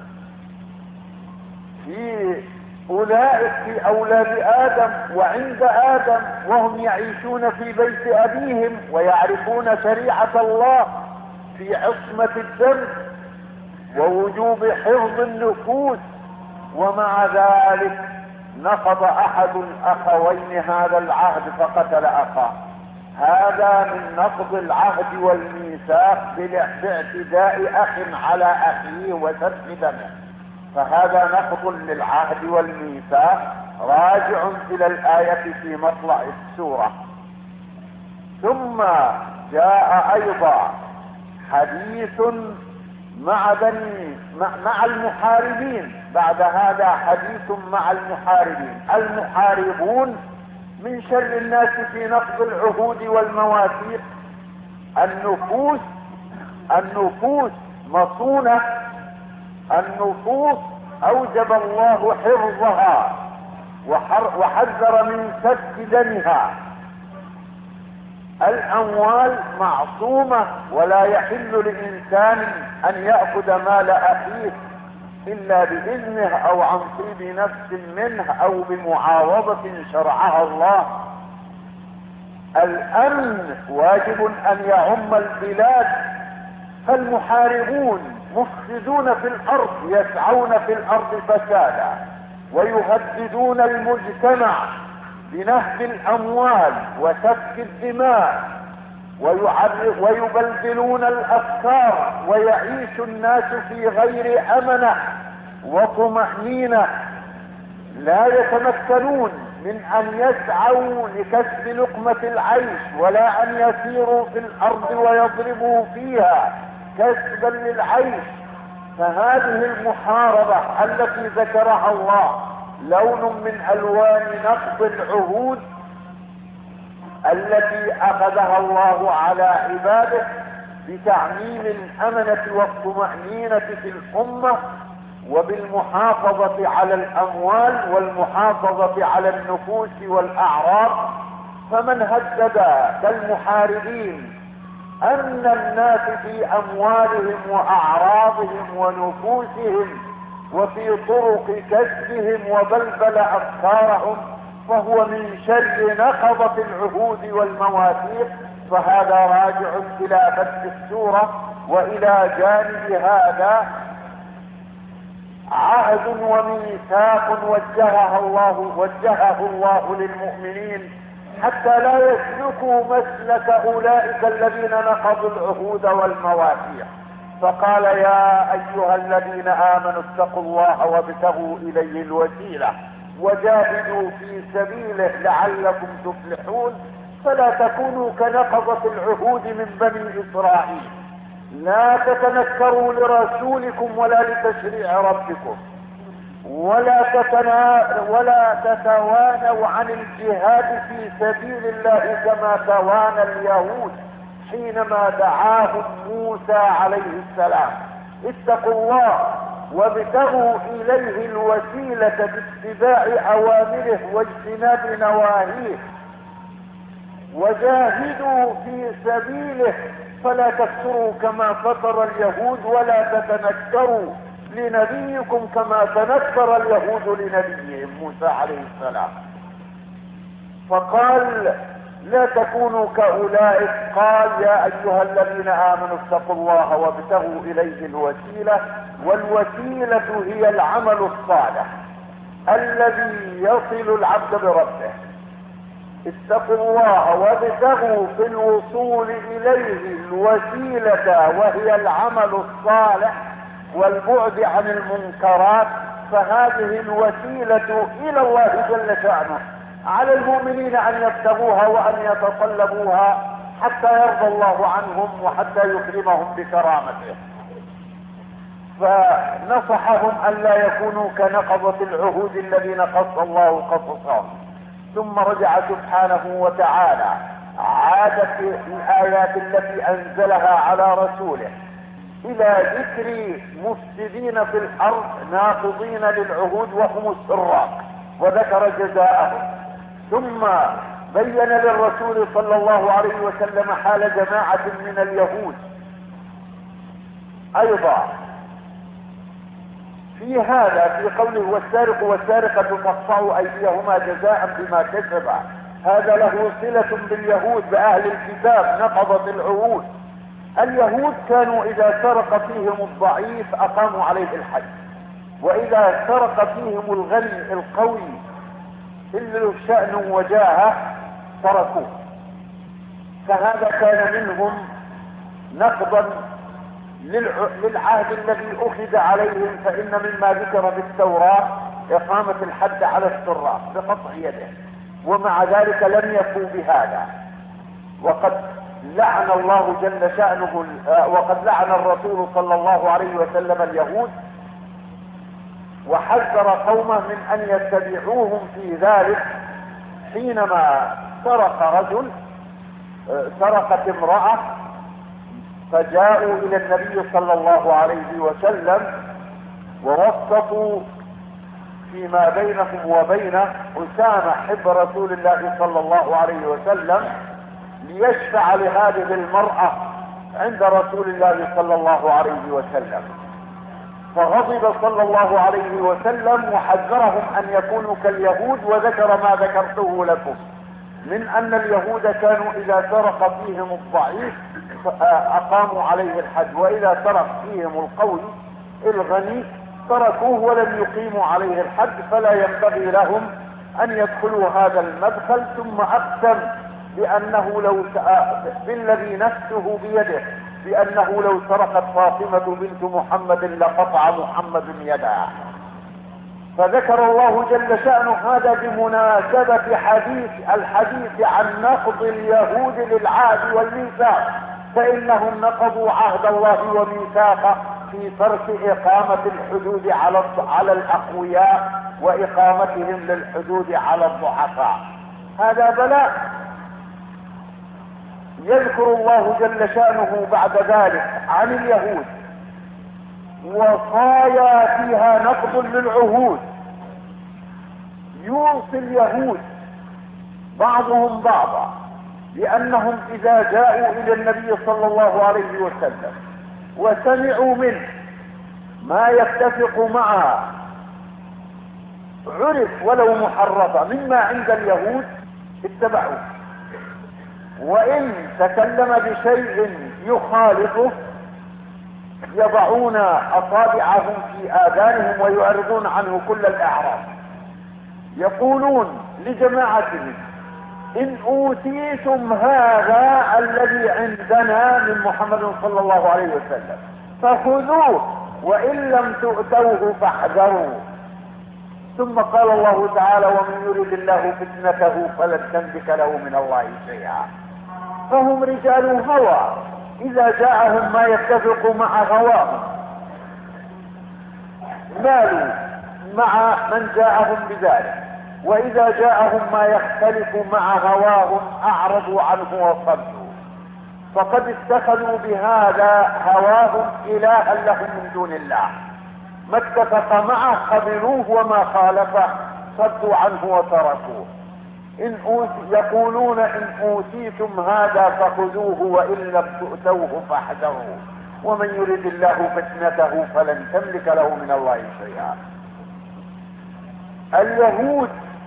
في اولئك، في اولاد ادم وعند ادم، وهم يعيشون في بيت ابيهم ويعرفون شريعة الله في عصمة الدم ووجوب حفظ النفوس. ومع ذلك نقض احد الاخوين هذا العهد فقتل اخاه. هذا من نقض العهد والميثاق باعتداء اخ على اخيه وسفك دمه، فهذا نقض للعهد والميثاق راجع الى الآية في مطلع السورة. ثم جاء ايضا حديث مع المحاربين، بعد هذا حديث مع المحاربين. المحاربون من شر الناس في نقض العهود والمواثيق. النفوس مصونة، النفوس اوجب الله حفظها وحذر من سفك دمها. الاموال معصومة، ولا يحل لانسان ان يأخذ مال اخيه الا باذنه او عن طيب نفس منه او بمعاوضة شرعها الله. الامن واجب ان يعم البلاد، فالمحاربون مفسدون في الارض يسعون في الارض فسادا ويهددون المجتمع بنهب الاموال وسفك الدماء ويبلبلون الافكار، ويعيش الناس في غير امنة وطمأنينة، لا يتمكنون من ان يسعوا لكسب لقمة العيش ولا ان يسيروا في الارض ويضربوا فيها كسبا للعيش. فهذه المحاربة التي ذكرها الله لون من الوان نقض العهود التي اخذها الله على عباده بتعميم الامنة والطمأنينة في الامة، وبالمحافظة على الاموال والمحافظة على النفوس والاعراض. فمن هدد كالمحاربين ان الناس في اموالهم واعراضهم ونفوسهم وفي طرق كسبهم وبلبل افكارهم، فهو من شر نقضة العهود والمواثيق. فهذا راجع الى فتح السورة. والى جانب هذا عهد وميثاق وجهه الله للمؤمنين حتى لا يسلكوا مسلك اولئك الذين نقضوا العهود والمواثيق. فقال: يا ايها الذين امنوا اتقوا الله وابتغوا اليه الوسيلة وجاهدوا في سبيله لعلكم تفلحون. فلا تكونوا كنقضة العهود من بني اسرائيل، لا تتنكروا لرسولكم ولا لتشريع ربكم، ولا تتوانوا عن الجهاد في سبيل الله كما توانى اليهود حينما دعاهم موسى عليه السلام. اتقوا الله وابتغوا اليه الوسيلة باتباع اوامره واجتناب نواهيه، وجاهدوا في سبيله. فلا تكفروا كما كفر اليهود ولا تتنكروا لنبيكم كما تنكر اليهود لنبيهم موسى عليه السلام. فقال: لا تكونوا كأولئك. قال: يا ايها الذين امنوا اتقوا الله وابتغوا اليه الوسيلة. والوسيلة هي العمل الصالح الذي يصل العبد بربه. اتقوا الله وابتغوا في الوصول اليه الوسيلة وهي العمل الصالح والبعد عن المنكرات. فهذه الوسيلة الى الله جل شأنه على المؤمنين ان يبتغوها وان يتطلبوها حتى يرضى الله عنهم وحتى يكرمهم بكرامته. فنصحهم ان لا يكونوا كنقضة العهود الذين قص الله قصصهم. ثم رجع سبحانه وتعالى عادت الآيات التي أنزلها على رسوله الى ذكر مفسدين في الارض ناقضين للعهود وهم السراق، وذكر جزاءهم، ثم بين للرسول صلى الله عليه وسلم حال جماعة من اليهود ايضا في هذا، في قوله والسارق والسارقة فاقطعوا ايديهما جزاء بما كسبا. هذا له صلة باليهود بأهل الكتاب، نقضت العهود. اليهود كانوا إذا سرق فيهم الضعيف أقاموا عليه الحد، وإذا سرق فيهم الغني القوي اللي له شأن وجاهه تركوه. فهذا كان منهم نقضا للعهد الذي أخذ عليهم. فإن مما ذكر بالتوراة إقامة الحد على السراق بقطع يده، ومع ذلك لم يفوا بهذا. وقد لعن الله جل شأنه وقد لعن الرسول صلى الله عليه وسلم اليهود، وحذر قومه من ان يتبعوهم في ذلك. حينما سرقت امرأة فجاءوا الى النبي صلى الله عليه وسلم ووسطوا فيما بينهم وبينه أسامة حب رسول الله صلى الله عليه وسلم ليشفع لهذه المرأة عند رسول الله صلى الله عليه وسلم. فغضب صلى الله عليه وسلم وحذرهم ان يكونوا كاليهود، وذكر ما ذكرته لكم من ان اليهود كانوا اذا سرق فيهم الضعيف اقاموا عليه الحد، واذا سرق فيهم القوي الغني تركوه ولم يقيموا عليه الحد. فلا ينبغي لهم ان يدخلوا هذا المدخل. ثم اقسم بانه بالذي نفسه بيده بانه لو سرقت فاطمة بنت محمد لقطع محمد يدها. فذكر الله جل شأنه هذا بمناسبة الحديث عن نقض اليهود للعهد والميثاق، فإنهم نقضوا عهد الله وميثاقه في ترك إقامة الحدود على الأقوياء وإقامتهم للحدود على الضعفاء. هذا بلاء. يذكر الله جل شأنه بعد ذلك عن اليهود وصايا فيها نقض للعهود. يوصي اليهود بعضهم بعضا لأنهم إذا جاءوا إلى النبي صلى الله عليه وسلم وسمعوا منه ما يتفق معها عرف ولو محرفة مما عند اليهود اتبعوه، وإن تكلم بشيء يخالفه يضعون أصابعهم في آذانهم ويعرضون عنه كل الأعراض. يقولون لجماعتهم إن أوتيتم هذا الذي عندنا من محمد صلى الله عليه وسلم فخذوه، وإن لم تؤتوه فاحذروا. ثم قال الله تعالى ومن يريد الله فتنته فلن تملك له من الله شيئا. فهم رجال هوى، إذا جاءهم ما يتفق مع هواهم مالوا مع من جاءهم بذلك، وإذا جاءهم ما يختلف مع هواهم أعرضوا عنه وصدوا. فقد اتخذوا بهذا هواهم إلها لهم من دون الله، ما اتفق معه قبلوه وما خالفه صدوا عنه وتركوه. يقولون إن أوتيتم هذا فخذوه وإن لم تؤتوه فاحذروا، ومن يريد الله فتنته فلن تملك له من الله شيئا. اليهود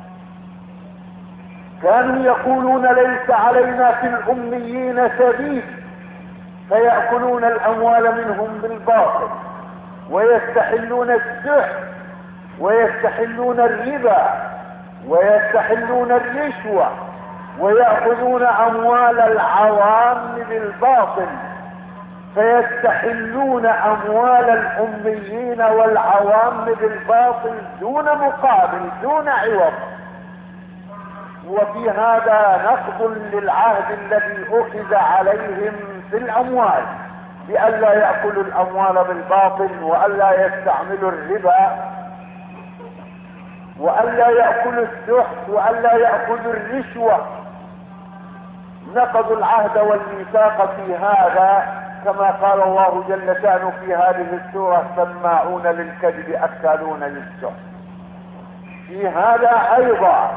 كانوا يقولون ليس علينا في الأميين سبيل، فيأكلون الأموال منهم بالباطل ويستحلون السحت ويستحلون الربا ويستحلون الرشوة ويأخذون أموال العوام بالباطل، فيستحلون أموال الأميين والعوام بالباطل دون مقابل دون عوض. وفي هذا نقض للعهد الذي أخذ عليهم في الأموال بألا يأكلوا الأموال بالباطل وألا يستعملوا الربا وألا يأكلوا السحت وألا يأكلوا الرشوة. نقضوا العهد والميثاق في هذا كما قال الله جل شأنه في هذه السورة: سماعون للكذب أكالون للسحت. في هذا أيضا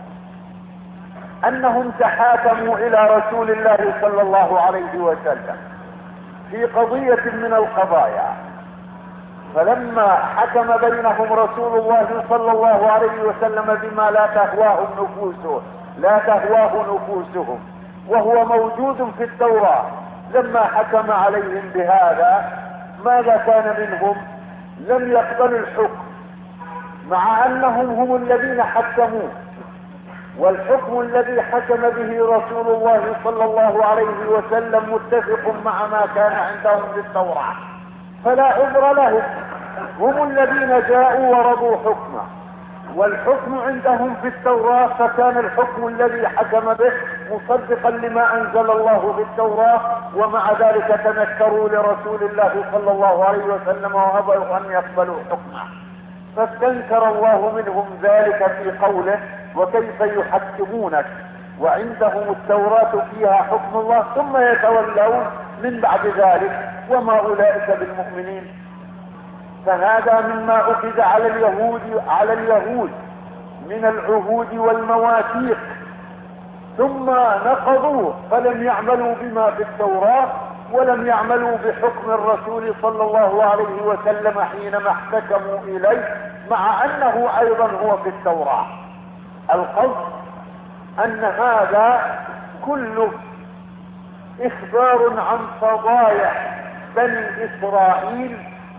أنهم تحاكموا إلى رسول الله صلى الله عليه وسلم في قضية من القضايا، فلما حكم بينهم رسول الله صلى الله عليه وسلم بما لا تهواه نفوسهم وهو موجود في التوراة، لما حكم عليهم بهذا ماذا كان منهم؟ لم يقبلوا الحكم، مع أنهم هم الذين حكموه، والحكم الذي حكم به رسول الله صلى الله عليه وسلم متفق مع ما كان عندهم في التوراة، فلا عذر لهم. هم الذين جاءوا ورضوا حكمه، والحكم عندهم في التوراة، فكان الحكم الذي حكم به مصدقا لما أنزل الله في التوراة، ومع ذلك تنكروا لرسول الله صلى الله عليه وسلم وأبوا أن يقبلوا حكمه، فاستنكر الله منهم ذلك في قوله: وكيف يحكمونك وعندهم التوراة فيها حكم الله ثم يتولون من بعد ذلك وما أولئك بالمؤمنين. فهذا مما أخذ على اليهود من العهود والمواثيق، ثم نقضوه فلم يعملوا بما في التوراة ولم يعملوا بحكم الرسول صلى الله عليه وسلم حينما احتكموا إليه، مع أنه أيضا هو في التوراة. القصد أن هذا كله إخبار عن فضايح بني إسرائيل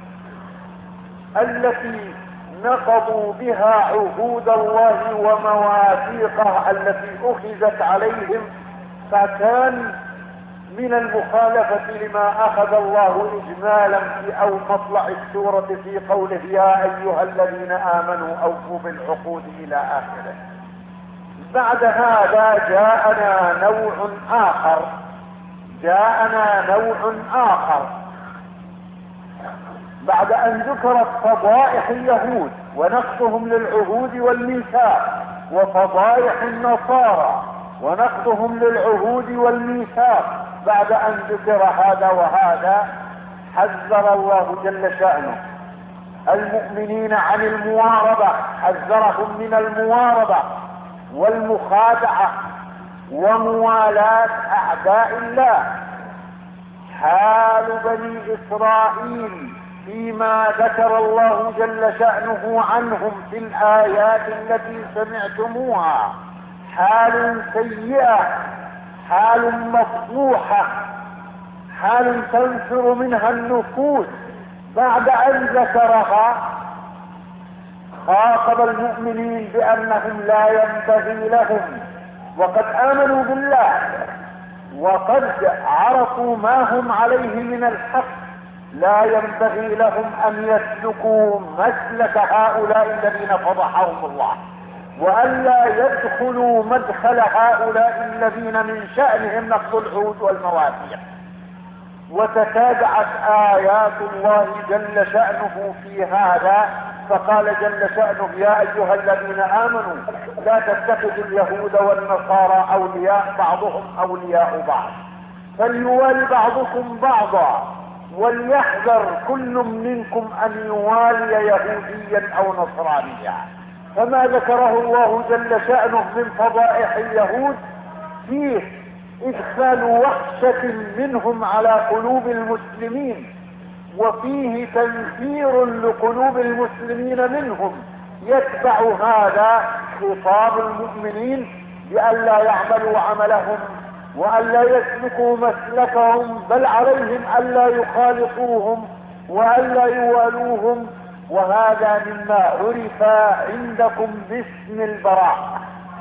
التي نقضوا بها عهود الله ومواثيقه التي أخذت عليهم، فكان من المخالفة لما أخذ الله إجمالا في أو مطلع السورة في قوله: يا أيها الذين آمنوا أوفوا بالعقود إلى آخره. بعد هذا جاءنا نوع آخر بعد أن ذكرت فضائح اليهود ونقضهم للعهود والميثاق، وفضائح النصارى ونقضهم للعهود والميثاق، بعد أن ذكر هذا وهذا، حذر الله جل شأنه المؤمنين عن المواربة، حذرهم من المواربة والمخادعة وموالاة أعداء الله. حال بني إسرائيل فيما ذكر الله جل شأنه عنهم في الآيات التي سمعتموها حال سيئة، حال مفضوحة، حال تنفر منها النفوس. بعد أن ذكرها خاطب المؤمنين بأنهم لا ينبغي لهم، وقد آمنوا بالله وقد عرفوا ما هم عليه من الحق، لا ينبغي لهم أن يسلكوا مسلك هؤلاء الذين فضحهم الله، وألا يدخلوا مدخل هؤلاء الذين من شأنهم نقض العهود والمواثيق. وتتابعت آيات الله جل شأنه في هذا، فقال جل شأنه: يا أيها الذين آمنوا لا تتخذوا اليهود والنصارى أولياء، بعضهم أولياء بعض، فليوالي بعضكم بعضا، وليحذر كل منكم أن يوالي يهوديا أو نصرانيا. فما ذكره الله جل شأنه من فضائح اليهود فيه إدخال وحشة منهم على قلوب المسلمين، وفيه تنفير لقلوب المسلمين منهم، يتبع هذا خطاب المؤمنين بألا يعملوا عملهم وألا يسلكوا مسلكهم، بل عليهم ألا يخالطوهم وألا يوالوهم. وهذا مما عرف عندكم باسم البراء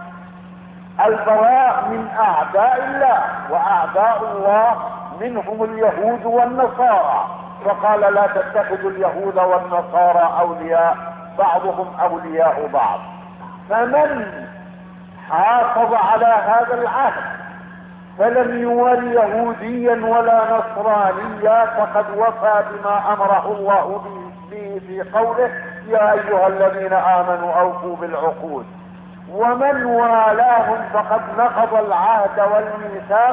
من أعداء الله، وأعداء الله منهم اليهود والنصارى، فقال: لا تتخذوا اليهود والنصارى أولياء، بعضهم أولياء بعض. فمن حافظ على هذا العهد فلم يول يهوديا ولا نصرانيا فقد وفى بما أمره الله به في قوله: يا أيها الذين آمنوا أوفوا بالعقود. ومن والاهم فقد نقض العهد والميثاق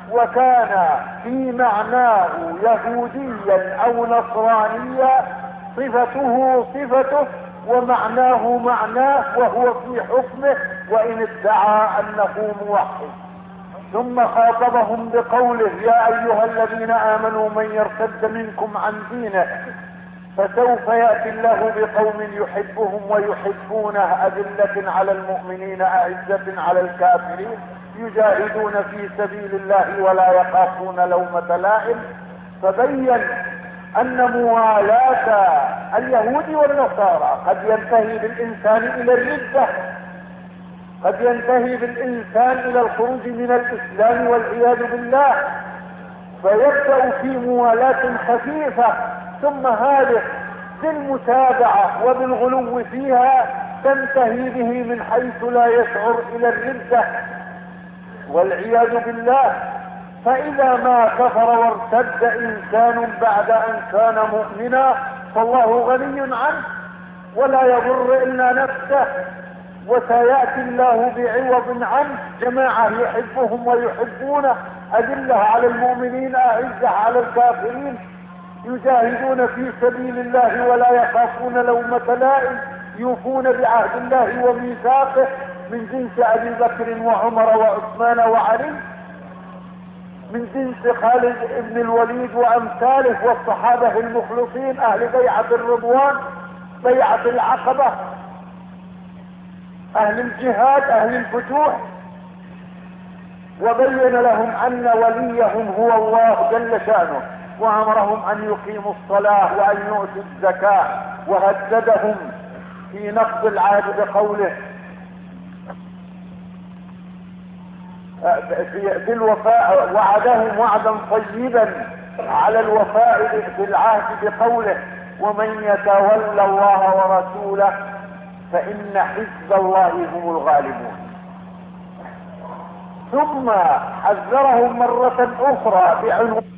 وكان في معناه يهوديا او نصرانيا صفته صفته ومعناه معناه وهو في حكمه وان ادعى انه موحد. ثم خاطبهم بقوله يا ايها الذين امنوا من يرتد منكم عن دينه فسوف يأتي الله بقوم يحبهم ويحبونه أذلة على المؤمنين أعزة على الكافرين يجاهدون في سبيل الله ولا يخافون لومة لائم. فبين أن موالاة اليهود والنصارى قد ينتهي بالإنسان إلى الردة، قد ينتهي بالإنسان إلى الخروج من الإسلام والعياذ بالله، فيبدأ في موالاة خفيفة ثم هذه بالمتابعة وبالغلو فيها تنتهي به من حيث لا يشعر إلى الردة والعياذ بالله. فإذا ما كفر وارتد إنسان بعد أن كان مؤمنا فالله غني عنه ولا يضر إلا نفسه، وسيأتي الله بعوض عنه جماعة يحبهم ويحبونه أذلة على المؤمنين أعزة على الكافرين يجاهدون في سبيل الله ولا يخافون لومة لائم يوفون بعهد الله وميثاقه من جنس أبي بكر وعمر وعثمان وعلي، من جنس خالد بن الوليد وأمثاله والصحابة المخلصين أهل بيعة الرضوان بيعة العقبة أهل الجهاد أهل الفتوح. وبين لهم أن وليهم هو الله جل شأنه وأمرهم أن يقيموا الصلاة وأن يؤتوا الزكاة، وهددهم في نقض العهد بقوله في الوفاء وعدهم وعدا طيبا على الوفاء بالعهد بقوله ومن يتولى الله ورسوله فإن حزب الله هم الغالبون. ثم حذرهم مرة أخرى بعنوان